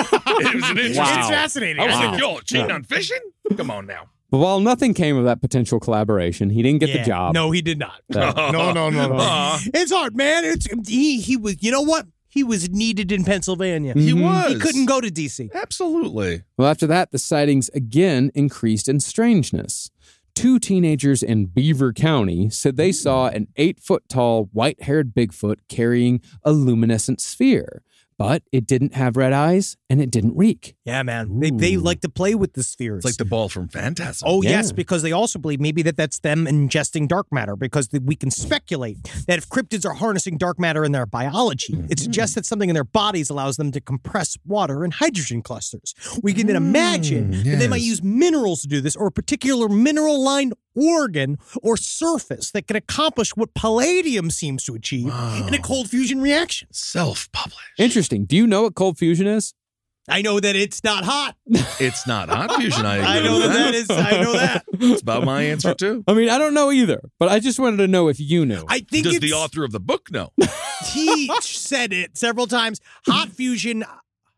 was an interesting. Wow. It's fascinating. I was Wow. like, yo, cheating on fishing? Come on now. But while nothing came of that potential collaboration, he didn't get the job. No, he did not. Uh, No. It's hard, man. He was. You know what? He was needed in Pennsylvania. He was. He couldn't go to D.C. Absolutely. Well, after that, the sightings again increased in strangeness. 2 teenagers in Beaver County said they saw an 8-foot-tall, white-haired Bigfoot carrying a luminescent sphere. but it didn't have red eyes and it didn't reak. Yeah, man. They like to play with the spheres. It's like the ball from Phantasm. Oh, Yeah. yes, because they also believe maybe that's them ingesting dark matter, because we can speculate that if cryptids are harnessing dark matter in their biology, it suggests that something in their bodies allows them to compress water in hydrogen clusters. We can then imagine that they might use minerals to do this, or a particular mineral-lined organ or surface that can accomplish what palladium seems to achieve in a cold fusion reaction. Self-published. Interesting. Do you know what cold fusion is? I know that it's not hot. It's not hot fusion. I know that is. I know that. It's about my answer, too. I mean, I don't know either, but I just wanted to know if you knew. I think Does it's, the author of the book know? he said it several times. Hot fusion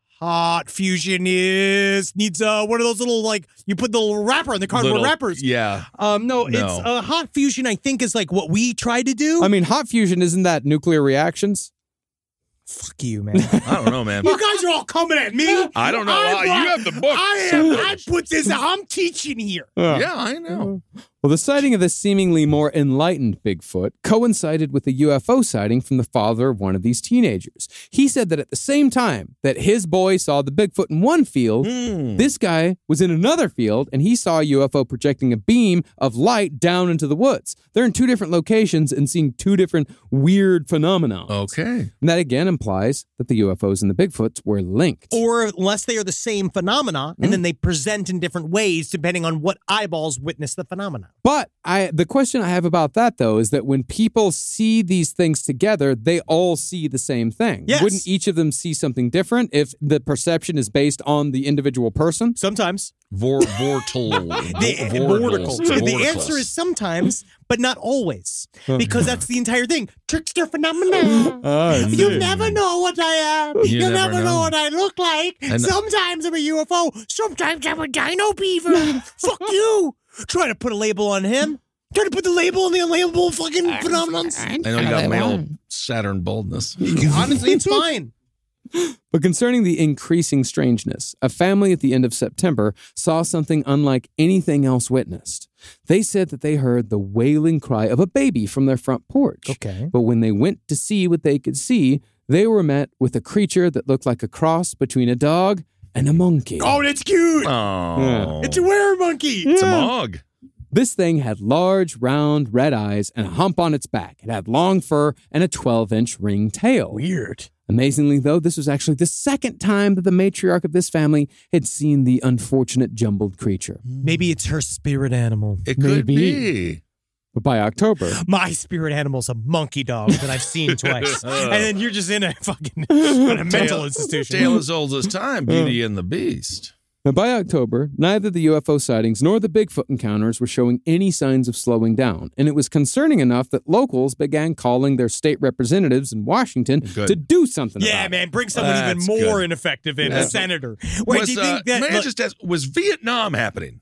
needs one of those little, like, you put the little wrapper in the cardboard wrappers. Yeah. No, it's hot fusion. I think is like what we try to do. I mean, hot fusion, isn't that nuclear reactions? Fuck you, man. I don't know, man. You guys are all coming at me. I don't know. You have the book. I put this. I'm teaching here. Yeah, I know. Well, the sighting of this seemingly more enlightened Bigfoot coincided with a UFO sighting from the father of one of these teenagers. He said that at the same time that his boy saw the Bigfoot in one field, this guy was in another field, and he saw a UFO projecting a beam of light down into the woods. They're in two different locations and seeing two different weird phenomena. Okay. And that again implies that the UFOs and the Bigfoots were linked. Or unless they are the same phenomena, and then they present in different ways depending on what eyeballs witness the phenomena. But the question I have about that, though, is that when people see these things together, they all see the same thing. Yes. Wouldn't each of them see something different if the perception is based on the individual person? Sometimes. Vortical. The answer is sometimes, but not always. Because that's the entire thing. Trickster phenomenon. You never know what I am. You never know what I look like. Sometimes I'm a UFO. Sometimes I'm a dino beaver. Fuck you. Try to put a label on him. Try to put the label on the unlabelable fucking phenomenons. I know you got male Saturn baldness. Honestly, it's fine. But concerning the increasing strangeness, a family at the end of September saw something unlike anything else witnessed. They said that they heard the wailing cry of a baby from their front porch. Okay. But when they went to see what they could see, they were met with a creature that looked like a cross between a dog and a monkey. Oh, that's cute. Oh. It's a were-monkey. It's a mog. This thing had large, round, red eyes and a hump on its back. It had long fur and a 12-inch ring tail. Weird. Amazingly, though, this was actually the second time that the matriarch of this family had seen the unfortunate jumbled creature. Maybe it's her spirit animal. It could be. But by October, My spirit animal's a monkey dog that I've seen twice. And then you're just in a fucking mental institution. Tale as old as time, Beauty and the Beast. Now, by October, neither the UFO sightings nor the Bigfoot encounters were showing any signs of slowing down, and it was concerning enough that locals began calling their state representatives in Washington to do something about it. Man, bring someone even more ineffective in, a senator. Wait, do you think that... May I just ask, was Vietnam happening?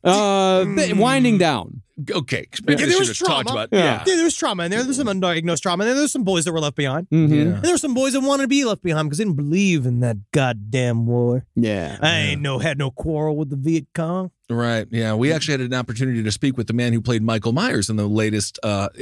Winding down. Okay. Maybe there was should have talked trauma. about Yeah, there was trauma in there. There's some undiagnosed trauma in there. There's some boys that were left behind. Mm-hmm. Yeah. And there were some boys that wanted to be left behind because they didn't believe in that goddamn war. Yeah. I ain't had no quarrel with the Viet Cong. Right. Yeah. We actually had an opportunity to speak with the man who played Michael Myers in the latest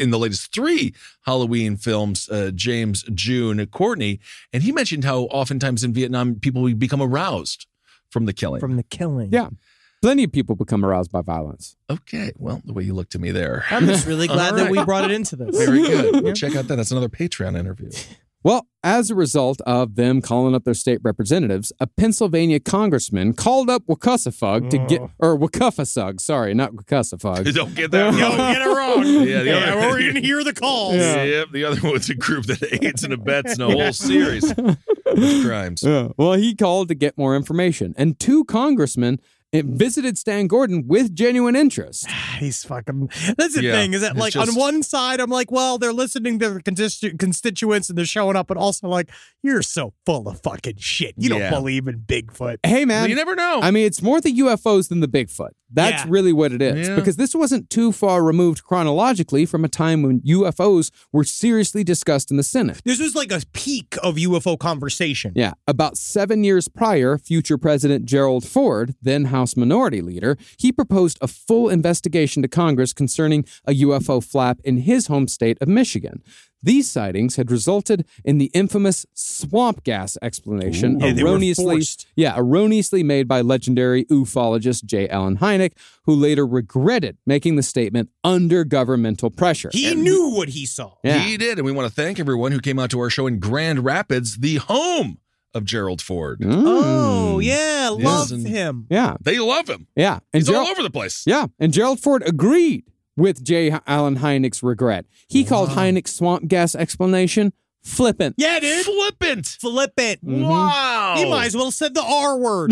three Halloween films, James June Courtney, and he mentioned how oftentimes in Vietnam people would become aroused from the killing. Yeah. Plenty of people become aroused by violence. Okay. Well, the way you look to me there. I'm just really glad All that right. we brought it into this. Very good. Check out that. That's another Patreon interview. Well, as a result of them calling up their state representatives, a Pennsylvania congressman called up Wekussafug to get, or Wekuffasug, sorry, not Wekussafug. Don't get that wrong. Don't get it wrong. Yeah, we're going to hear the calls. Yep. The other one's a group that aids and abets in a whole series of crimes. Yeah. Well, he called to get more information, and two congressmen visited Stan Gordon with genuine interest. He's fucking... That's the Yeah, thing, is that, it's like, just- on one side, I'm like, well, they're listening to their constituents and they're showing up, but also, like, you're so full of fucking shit. You Yeah. don't believe in Bigfoot. Hey, man. You never know. I mean, it's more the UFOs than the Bigfoot. That's Yeah. really what it is. Yeah. Because this wasn't too far removed chronologically from a time when UFOs were seriously discussed in the Senate. This was like a peak of UFO conversation. Yeah. About 7 years prior, future President Gerald Ford, then House Minority Leader, he proposed a full investigation to Congress concerning a UFO flap in his home state of Michigan. These sightings had resulted in the infamous swamp gas explanation Yeah, they were forced. erroneously made by legendary ufologist J. Allen Hynek, who later regretted making the statement under governmental pressure. He knew what he saw. Yeah. He did, and we want to thank everyone who came out to our show in Grand Rapids, the home of Gerald Ford. Oh, yeah. Yes, Love and- him. Yeah. They love him. Yeah. And He's all over the place. Yeah, and Gerald Ford agreed with J. Allen Hynek's regret. He called Hynek's swamp gas explanation flippant. Yeah, dude. Flippant. Flippant. Wow. He might as well have said the R word.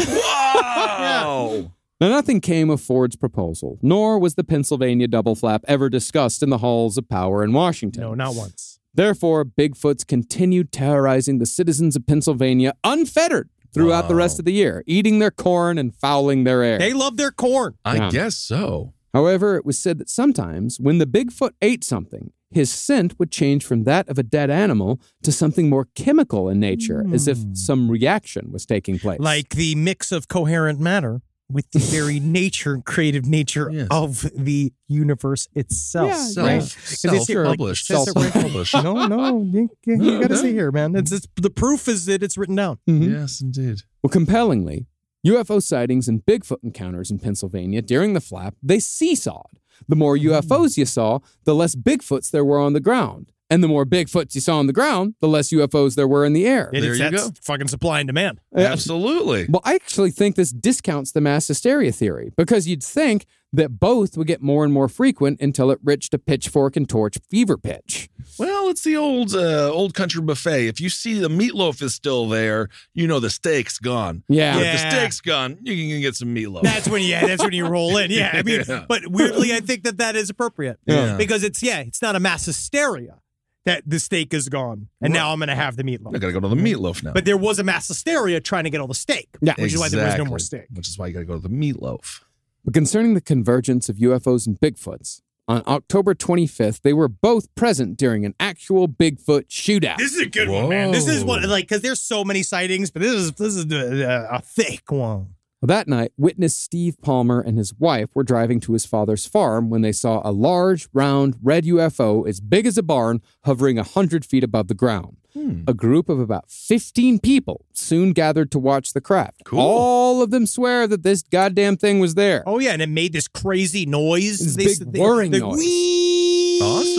Wow. Now, nothing came of Ford's proposal, nor was the Pennsylvania double flap ever discussed in the halls of power in Washington. No, not once. Therefore, Bigfoots continued terrorizing the citizens of Pennsylvania unfettered throughout the rest of the year, eating their corn and fouling their air. They love their corn. I Yeah. guess so. However, it was said that sometimes when the Bigfoot ate something, his scent would change from that of a dead animal to something more chemical in nature, as if some reaction was taking place. Like the mix of coherent matter with the very nature, creative nature Yes. of the universe itself. Yeah, right? Self-published. It says it right- Self-published. No, you got to see here, man. It's the proof is that it's written down. Yes, indeed. Well, compellingly, UFO sightings and Bigfoot encounters in Pennsylvania during the flap, they seesawed. The more UFOs you saw, the less Bigfoots there were on the ground. And the more Bigfoots you saw on the ground, the less UFOs there were in the air. There you That's go. fucking supply and demand. Absolutely. Well, I actually think this discounts the mass hysteria theory because you'd think that both would get more and more frequent until it reached a pitchfork and torch fever pitch. Well, it's the old country buffet. If you see the meatloaf is still there, you know the steak's gone. Yeah. If the steak's gone, you can get some meatloaf. That's when you roll in. Yeah, I mean, Yeah. but weirdly, I think that is appropriate. Yeah. Because it's not a mass hysteria that the steak is gone and now I'm going to have the meatloaf. I gotta go to the meatloaf now. But there was a mass hysteria trying to get all the steak, Yeah. which is why there was no more Exactly. steak. Which is why you gotta go to the meatloaf. But concerning the convergence of UFOs and Bigfoots, on October 25th, they were both present during an actual Bigfoot shootout. This is a good one, man. This is one because there's so many sightings, but this is a thick one. Well, that night, witness Steve Palmer and his wife were driving to his father's farm when they saw a large, round, red UFO as big as a barn hovering 100 feet above the ground. A group of about 15 people soon gathered to watch the craft. Cool. All of them swear that this goddamn thing was there. Oh yeah, and it made this crazy noise. This big whirring noise. Whee!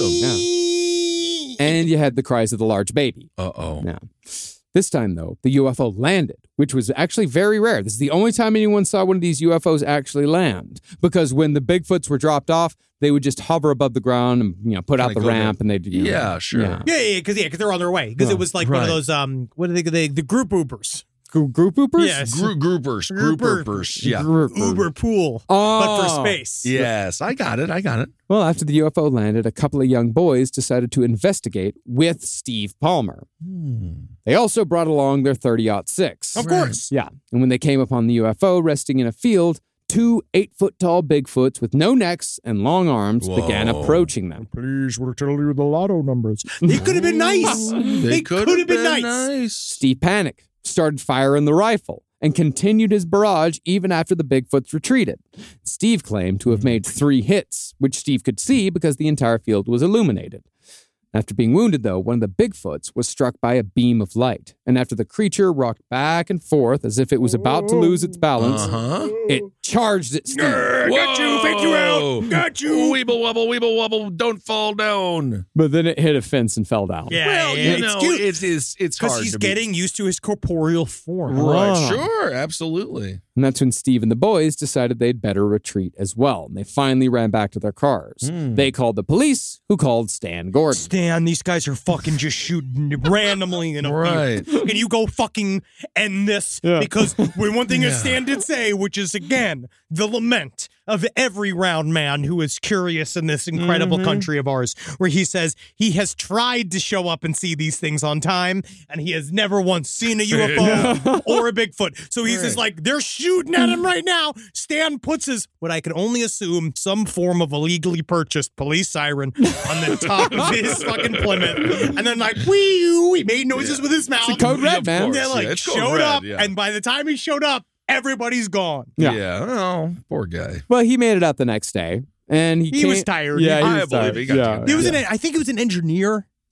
Awesome. And you had the cries of the large baby. Uh-oh. Now, this time, though, the UFO landed, which was actually very rare. This is the only time anyone saw one of these UFOs actually land. Because when the Bigfoots were dropped off, they would just hover above the ground and, put out Kinda the go ramp to- and they'd, Yeah, sure. Yeah, because they're on their way. Because it was like one of right. those what are they the group Ubers? Group Ubers? Yes. Groupers. Yeah. Uber pool, but for space. Yes, I got it. Well, after the UFO landed, a couple of young boys decided to investigate with Steve Palmer. They also brought along their 30-06. Of course. Yeah, and when they came upon the UFO resting in a field, two 8-foot-tall Bigfoots with no necks and long arms began approaching them. Please, we'll tell you the lotto numbers. They could have been nice. They could have been nice. Steve panicked, started firing the rifle, and continued his barrage even after the Bigfoots retreated. Steve claimed to have made 3 hits, which Steve could see because the entire field was illuminated. After being wounded, though, one of the Bigfoots was struck by a beam of light, and after the creature rocked back and forth as if it was about to lose its balance, it charged at Steve. Got you, faked you out. Got you. Weeble wobble, don't fall down. But then it hit a fence and fell down. Yeah, Well, yeah, you know, cute. it's Because hard he's to be- getting used to his corporeal form. Right, Ah. sure, absolutely. And that's when Steve and the boys decided they'd better retreat as well. And they finally ran back to their cars. They called the police, who called Stan Gordon. Stan, these guys are fucking just shooting randomly in a Right. field. Can you go fucking end this? Yeah. Because one thing that Stan did say, which is, again, the lament of every round man who is curious in this incredible country of ours, where he says he has tried to show up and see these things on time, and he has never once seen a UFO or a Bigfoot. So he's just like, they're shooting at him right now. Stan puts his, what I can only assume, some form of illegally purchased police siren on the top of his fucking Plymouth, and then like, wee, he made noises with his mouth. It's a code red, Of man. course. They're like, it's code showed red, up, yeah. and by the time he showed up, everybody's gone. Yeah. Oh, poor guy. Well, he made it out the next day. And he He was tired. Yeah, he I was believe tired. he got tired. He was I think he was an engineer.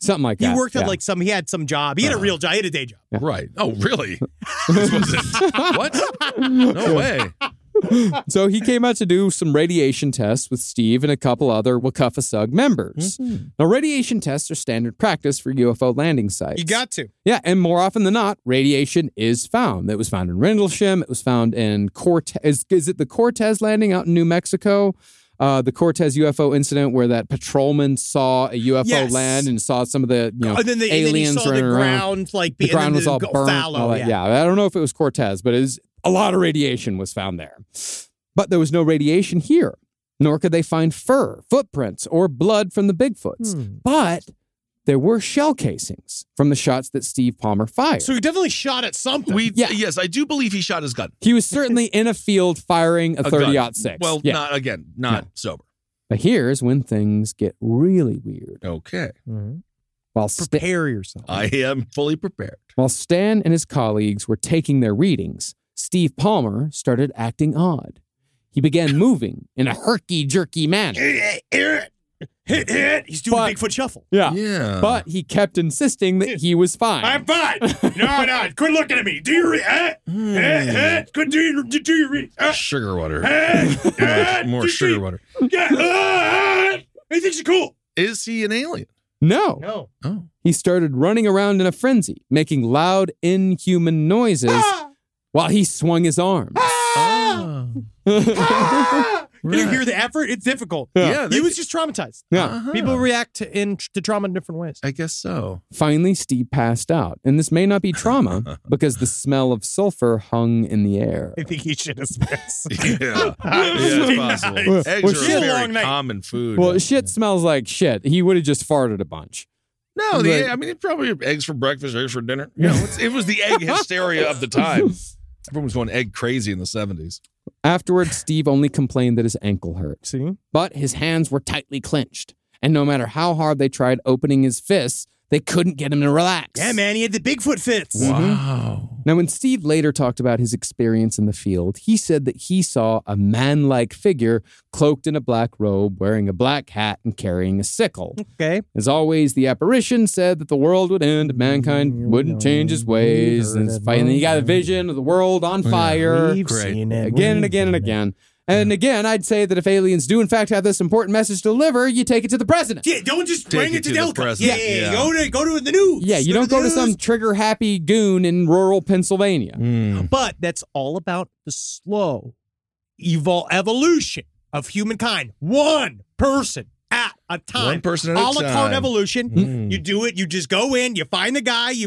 Something like He that. worked at he had some job. He had a real job. He had a day job. Right. Oh, really? This wasn't. What? No way. So he came out to do some radiation tests with Steve and a couple other Wakufasug members. Now, radiation tests are standard practice for UFO landing sites. You got to. Yeah, and more often than not, radiation is found. It was found in Rendlesham. It was found in Cortez. Is it the Cortez landing out in New Mexico? The Cortez UFO incident where that patrolman saw a UFO land and saw some of the and then aliens saw running the around. ground, The ground was all burnt. fallow. All that. Yeah, I don't know if it was Cortez, but a lot of radiation was found there. But there was no radiation here, nor could they find fur, footprints, or blood from the Bigfoots. But there were shell casings from the shots that Steve Palmer fired. So he definitely shot at something. Yes, I do believe he shot his gun. He was certainly in a field firing a 30-06. Well, not sober. But here's when things get really weird. Okay. While Prepare yourself. I am fully prepared. While Stan and his colleagues were taking their readings, Steve Palmer started acting odd. He began moving in a herky-jerky manner. He's doing a Bigfoot shuffle. Yeah. But he kept insisting that he was fine. I'm fine. No. Quit looking at me. Do your Quit do your reading. Sugar water. More sugar water. He thinks you're cool. Is he an alien? No. Oh. He started running around in a frenzy, making loud, inhuman noises while he swung his arms. Can you hear the effort? It's difficult. Yeah, he was just traumatized. Yeah. People react to trauma in different ways. I guess so. Finally, Steve passed out. And this may not be trauma because the smell of sulfur hung in the air. I think he should have spits. Yeah, it's possible. Eggs are a very common food. Well, shit smells like shit. He would have just farted a bunch. No, I mean, probably eggs for breakfast, eggs for dinner. You know, it was the egg hysteria of the time. Everyone was going egg crazy in the 70s. Afterwards, Steve only complained that his ankle hurt. See? But his hands were tightly clenched. And no matter how hard they tried opening his fists, they couldn't get him to relax. Yeah, man, he had the Bigfoot fits. Wow. Now, when Steve later talked about his experience in the field, he said that he saw a man-like figure cloaked in a black robe, wearing a black hat, and carrying a sickle. Okay. As always, the apparition said that the world would end if mankind wouldn't change his ways. And then you got a vision of the world on fire. We've seen it. Again and again and again. And again, I'd say that if aliens do in fact have this important message to deliver, you take it to the president. Yeah, don't just bring it to Delco. Yeah. Go to the news. Yeah, you don't go to some trigger-happy goon in rural Pennsylvania. But that's all about the slow evolution of humankind. One person at a time. One person at a a la carte time. evolution. You do it. You just go in. You find the guy. You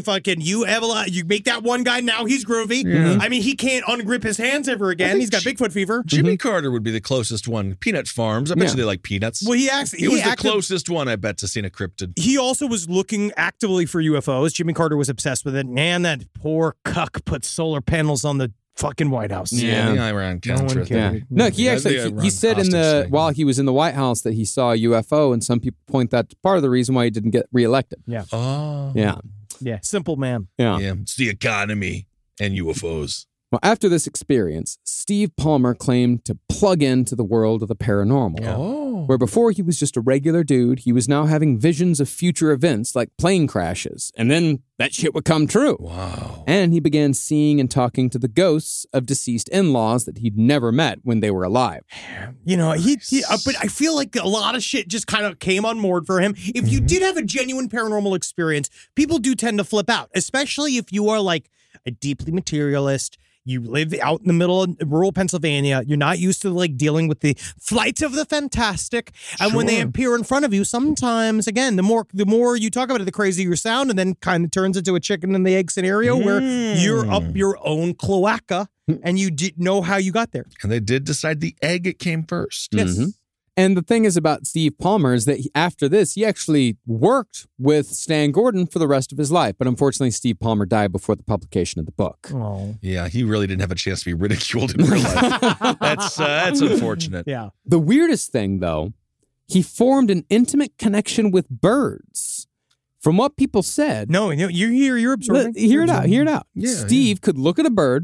make that one guy. Now he's groovy. Yeah. I mean, he can't ungrip his hands ever again. He's got Bigfoot fever. Jimmy Carter would be the closest one. Peanut Farms. I bet you they like peanuts. Well, he was the closest one, I bet, to seeing a cryptid. He also was looking actively for UFOs. Jimmy Carter was obsessed with it. Man, that poor cuck put solar panels on the fucking White House. Yeah, the Iran Contra. No, he actually he said while he was in the White House that he saw a UFO, and some people point that to part of the reason why he didn't get reelected. Yeah. Oh. Yeah. Simple man. Yeah. It's the economy and UFOs. Well, after this experience, Steve Palmer claimed to plug into the world of the paranormal. Where before he was just a regular dude, he was now having visions of future events like plane crashes. And then that shit would come true. Wow. And he began seeing and talking to the ghosts of deceased in-laws that he'd never met when they were alive. You know, but I feel like a lot of shit just kind of came on board for him. If you did have a genuine paranormal experience, people do tend to flip out, especially if you are like a deeply materialist. You live out in the middle of rural Pennsylvania. You're not used to like dealing with the flights of the fantastic. And when they appear in front of you, sometimes, again, the more you talk about it, the crazier you sound, and then kind of turns into a chicken and the egg scenario where you're up your own cloaca and you know how you got there. And they did decide the egg it came first. Yes. And the thing is about Steve Palmer is that after this, he actually worked with Stan Gordon for the rest of his life. But unfortunately, Steve Palmer died before the publication of the book. Oh. Yeah, he really didn't have a chance to be ridiculed in real life. That's unfortunate. Yeah. The weirdest thing, though, he formed an intimate connection with birds. From what people said... No, you're absorbing. Hear it out. Yeah, Steve could look at a bird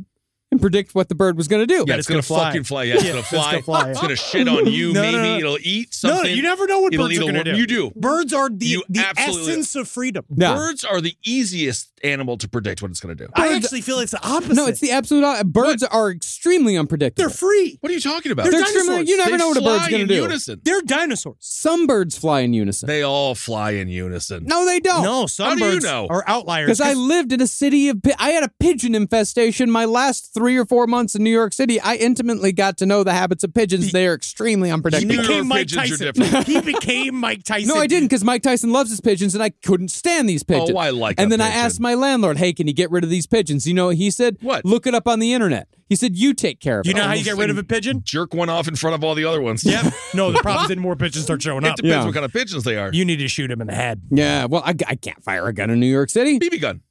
and predict what the bird was going to do. Yeah, it's going to fucking fly. Yeah, it's going to fly. It's going to shit on you. No, Maybe no. it'll eat something. No, you never know what It'll birds eat are a going to worm. do. You do. Birds are the absolutely- essence of freedom. Yeah. Birds are the easiest animal to predict what it's going to do. I actually feel it's the opposite. No, it's the absolute birds are extremely unpredictable. They're free. What are you talking about? They're extremely, you never They know what a bird's fly going in to do. unison. They're dinosaurs. Some birds fly in unison. They all fly in unison. No, they don't. No, some How do you birds know? are outliers. Because I lived in a city of, I had a pigeon infestation my last 3 or 4 months in New York City. I intimately got to know the habits of pigeons. They are extremely he unpredictable. New became York Mike pigeons are Tyson. different. He became Mike Tyson. No, I didn't, because Mike Tyson loves his pigeons, and I couldn't stand these pigeons. Oh, I like And a then I pigeon. asked my landlord, hey, can you get rid of these pigeons? You know what he said? What? Look it up on the internet. He said, you take care of Do you it. know how you get rid of a pigeon? Jerk one off in front of all the other ones. Yep. No, the problem is then more pigeons start showing It up. depends Yeah. what kind of pigeons they are. You need to shoot him in the head. Yeah, well, I can't fire a gun in New York City. BB gun.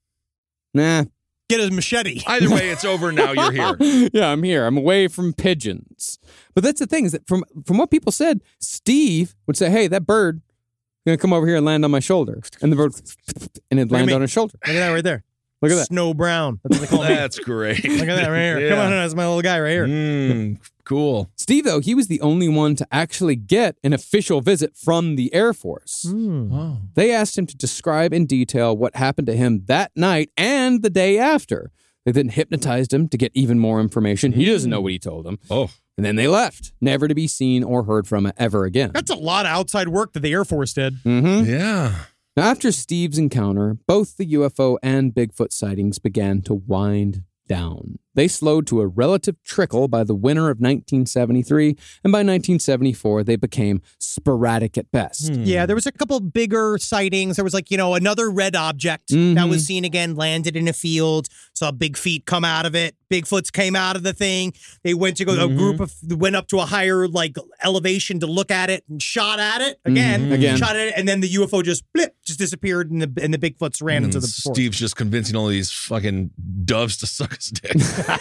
Nah. Get a machete. Either way, it's over now. You're here. Yeah, I'm here. I'm away from pigeons. But that's the thing, is that from what people said, Steve would say, hey, that bird going to come over here and land on my shoulder. And the bird, and it'd land me. on his shoulder. Look at that right there. Look at that. Snow Brown. That's what they call me. That's great. Look at that right here. Yeah. Come on, that's my little guy right here. Cool. Steve, though, he was the only one to actually get an official visit from the Air Force. Wow. They asked him to describe in detail what happened to him that night and the day after. They then hypnotized him to get even more information. He doesn't know what he told them. Oh. And then they left, never to be seen or heard from ever again. That's a lot of outside work that the Air Force did. Mm-hmm. Yeah. Now, after Steve's encounter, both the UFO and Bigfoot sightings began to wind down. They slowed to a relative trickle by the winter of 1973, and by 1974, they became sporadic at best. Yeah, there was a couple bigger sightings. There was another red object that was seen again, landed in a field. Saw big feet come out of it. Bigfoots came out of the thing. They went to go. A group went up to a higher elevation to look at it and shot at it again. Shot at it, and then the UFO just disappeared, and the Bigfoots ran into the forest. Steve's just convincing all these fucking doves to suck his dick.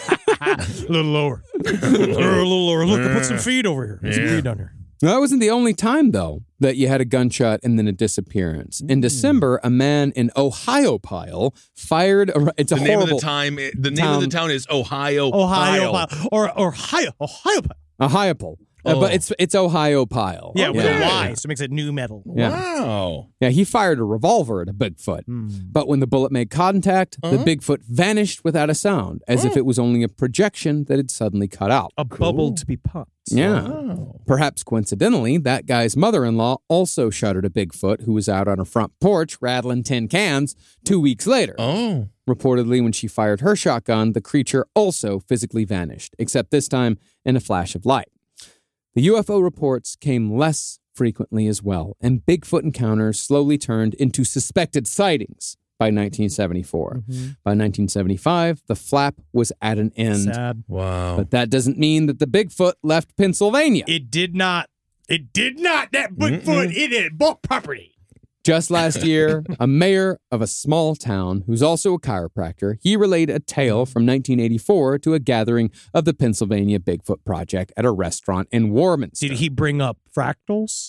A little lower. A little lower. Look, I put some feet over here. There's some feet down here. Now, that wasn't the only time, though, that you had a gunshot and then a disappearance. In December, a man in Ohiopyle fired a... It's a The name of horrible... the name of the town is Ohio. Ohio. Or Ohio. Ohiopyle. Oh. But it's Ohiopyle. Yeah, with a Y, so it makes it new metal. Yeah. Wow. Yeah, he fired a revolver at a Bigfoot. But when the bullet made contact, the Bigfoot vanished without a sound, as if it was only a projection that had suddenly cut out. A bubble to be popped. Yeah. Wow. Perhaps coincidentally, that guy's mother-in-law also shuddered a Bigfoot who was out on her front porch rattling tin cans 2 weeks later. Oh. Reportedly, when she fired her shotgun, the creature also physically vanished, except this time in a flash of light. The UFO reports came less frequently as well, and Bigfoot encounters slowly turned into suspected sightings by 1974. By 1975, the flap was at an end. Sad. Wow. But that doesn't mean that the Bigfoot left Pennsylvania. It did not. That Bigfoot, it had bought property. Just last year, a mayor of a small town who's also a chiropractor, he relayed a tale from 1984 to a gathering of the Pennsylvania Bigfoot Project at a restaurant in Warminster. Did he bring up fractals?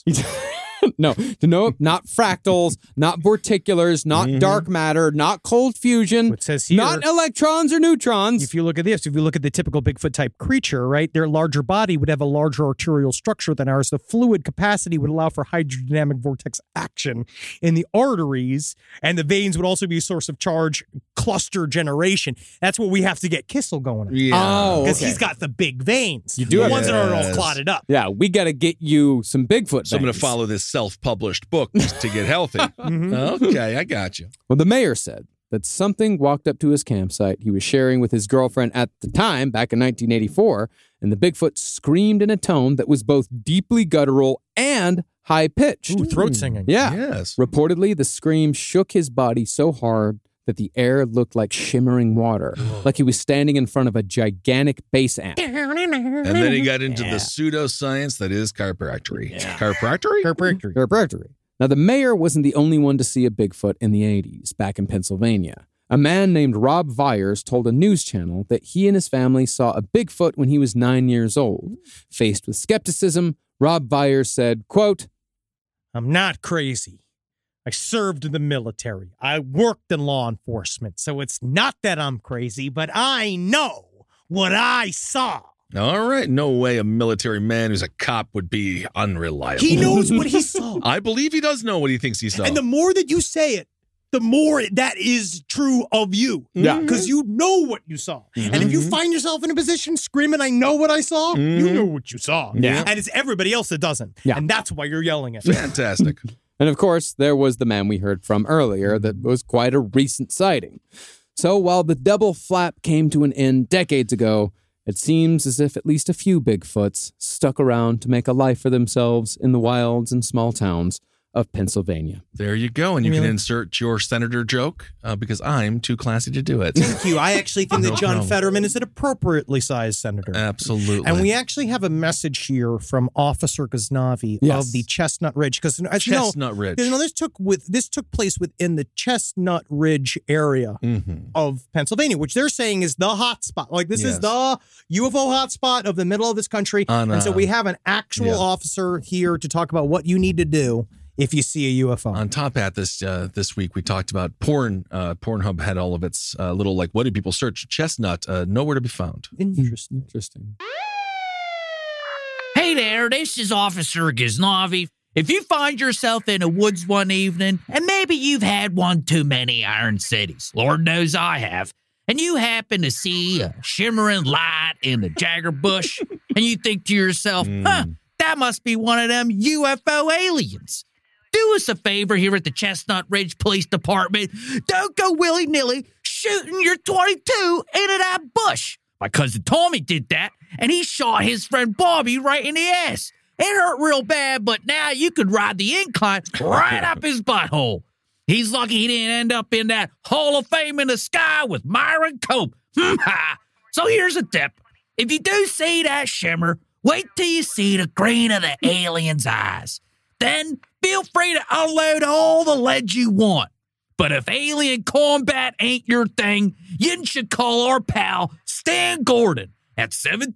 No, not fractals, not vorticulars, not dark matter, not cold fusion, It says here, not electrons or neutrons. if you look at this, if you look at the typical Bigfoot type creature, right, their larger body would have a larger arterial structure than ours. The fluid capacity would allow for hydrodynamic vortex action in the arteries, and the veins would also be a source of charge cluster generation. That's what we have to get Kissel going. Yeah. Oh, Because okay. he's got the big veins. You do the have ones that are all Yes. clotted up. Yeah, we got to get you some Bigfoot So I'm going to veins. follow this self-published book just to get healthy. Okay, I got you. Well, the mayor said that something walked up to his campsite he was sharing with his girlfriend at the time, back in 1984, and the Bigfoot screamed in a tone that was both deeply guttural and high-pitched. Ooh, throat singing. Yeah. Yes. Reportedly, the scream shook his body so hard that the air looked like shimmering water, like he was standing in front of a gigantic bass amp. And then he got into the pseudoscience that is chiropractic. Chiropractic? Chiropractic. Now, the mayor wasn't the only one to see a Bigfoot in the 80s, back in Pennsylvania. A man named Rob Vyers told a news channel that he and his family saw a Bigfoot when he was 9 years old. Faced with skepticism, Rob Vyers said, quote, I'm not crazy. I served in the military. I worked in law enforcement. So it's not that I'm crazy, but I know what I saw. All right. No way a military man who's a cop would be unreliable. He knows what he saw. I believe he does know what he thinks he saw. And the more that you say it, the more that is true of you. Yeah. Because you know what you saw. Mm-hmm. And if you find yourself in a position screaming, I know what I saw, you know what you saw. Yeah. And it's everybody else that doesn't. Yeah. And that's why you're yelling it. Fantastic. And of course, there was the man we heard from earlier that was quite a recent sighting. So while the double flap came to an end decades ago, it seems as if at least a few Bigfoots stuck around to make a life for themselves in the wilds and small towns of Pennsylvania. There you go. And you can insert your senator joke because I'm too classy to do it. Thank you. I actually think that John problem. Fetterman is an appropriately sized senator. Absolutely. And we actually have a message here from Officer Ghaznavi of the Chestnut Ridge, because as you know, Chestnut Ridge. this took place within the Chestnut Ridge area of Pennsylvania, which they're saying is the hot spot. Like this is the UFO hot spot of the middle of this country, and so we have an actual officer here to talk about what you need to do if you see a UFO. On top of that, this week we talked about porn. Pornhub had all of its little like, what did people search? Chestnut, nowhere to be found. Interesting. Hey there, this is Officer Ghaznavi. If you find yourself in the woods one evening, and maybe you've had one too many Iron Cities, Lord knows I have, and you happen to see a shimmering light in the Jagger bush, and you think to yourself, that must be one of them UFO aliens. Do us a favor here at the Chestnut Ridge Police Department. Don't go willy-nilly shooting your .22 into that bush. My cousin Tommy did that, and he shot his friend Bobby right in the ass. It hurt real bad, but now you could ride the incline right up his butthole. He's lucky he didn't end up in that Hall of Fame in the sky with Myron Cope. So here's a tip. If you do see that shimmer, wait till you see the green of the alien's eyes. Then feel free to unload all the lead you want. But if alien combat ain't your thing, you should call our pal Stan Gordon at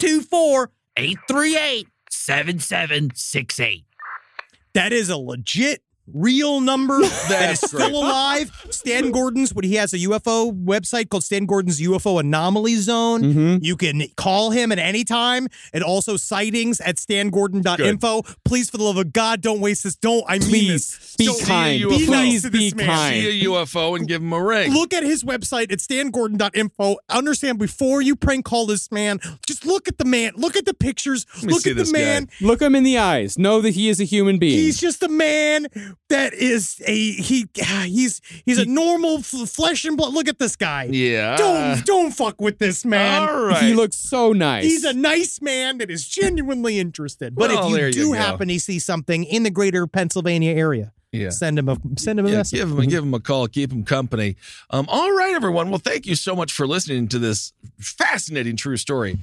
724-838-7768. That is a legit, real number that is still alive. Stan Gordon's, he has a UFO website called Stan Gordon's UFO Anomaly Zone. You can call him at any time, and also sightings at stangordon.info. Please, for the love of God, don't waste this. Please be kind. Be nice Please to be this man. kind. See a UFO and give him a ring. Look at his website at stangordon.info. Understand, before you prank call this man, just look at the man. Look at the pictures. Look at the man. Look him in the eyes. Know that he is a human being. He's just a man that is he's a normal flesh and blood. Look at this guy. Yeah. Don't fuck with this man. All right. He looks so nice. He's a nice man that is genuinely interested. But Well, if there you you do go. happen to see something in the greater Pennsylvania area, send him a message. Give him a call. Keep him company. All right, everyone. Well, thank you so much for listening to this fascinating true story.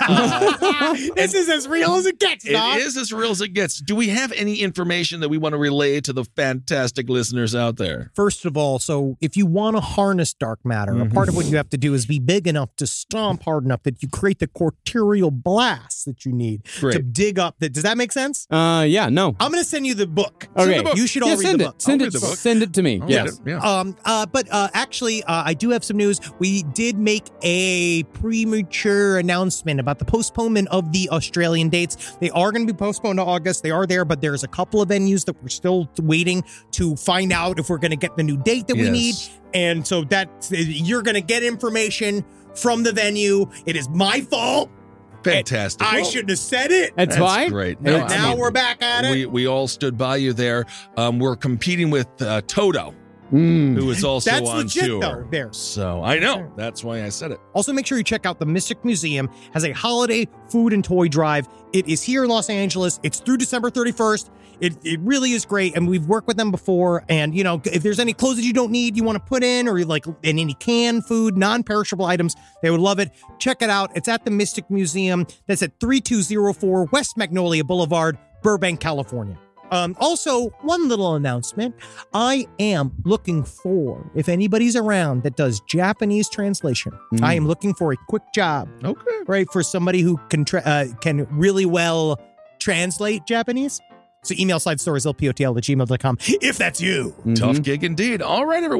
This is as real as it gets, dog. It is as real as it gets. Do we have any information that we want to relay to the fantastic listeners out there? First of all, so if you want to harness dark matter, a part of what you have to do is be big enough to stomp hard enough that you create the corporeal blast that you need to dig up. Does that make sense? Yeah, no. I'm going to send you the book. Okay. The book. You should all read send the it. book. Send I'll it. read the book. Send it to me. I'll Yes. read it. Yeah. But actually, I do have some news. We did make a premature announcement about the postponement of the Australian dates. They are going to be postponed to August. They are there, but there's a couple of venues that we're still waiting to find out if we're going to get the new date that we need. And so you're going to get information from the venue. It is my fault. Fantastic. I shouldn't have said it. That's fine. Great. No, I Now mean, we're back at it. we all stood by you there. We're competing with Toto, Mm. who is also That's on legit, tour. though, there. So I know. That's why I said it. Also, make sure you check out the Mystic Museum. Has a holiday food and toy drive. It is here in Los Angeles. It's through December 31st. It really is great, and we've worked with them before. And you know, if there's any clothes that you don't need, you want to put in, or you like any canned food, non-perishable items, they would love it. Check it out. It's at the Mystic Museum. That's at 3204 West Magnolia Boulevard, Burbank, California. Also, one little announcement. I am looking for, if anybody's around that does Japanese translation, I am looking for a quick job. Okay. Right, for somebody who can really well translate Japanese. So email sidestorieslpotl@gmail.com if that's you. Tough gig indeed. All right, everyone.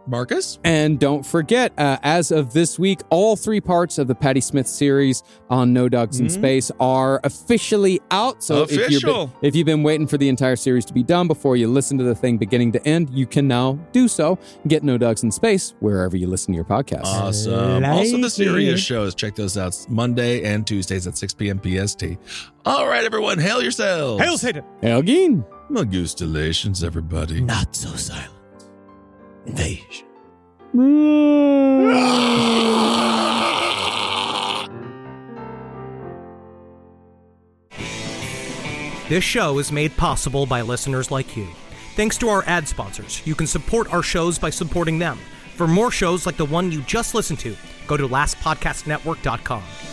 Marcus? And don't forget, as of this week, all 3 parts of the Patty Smith series on No Dogs in Space are officially out. So if you've been waiting for the entire series to be done before you listen to the thing beginning to end, you can now do so. Get No Dogs in Space wherever you listen to your podcasts. Awesome. Also, the Sirius shows. Check those out Monday and Tuesdays at 6 p.m. PST. All right, everyone. Hail yourselves. Hail Satan. Hail Geen. Magustalations, everybody. Not so silent. Invasion. This show is made possible by listeners like you. Thanks to our ad sponsors, you can support our shows by supporting them. For more shows like the one you just listened to, go to lastpodcastnetwork.com.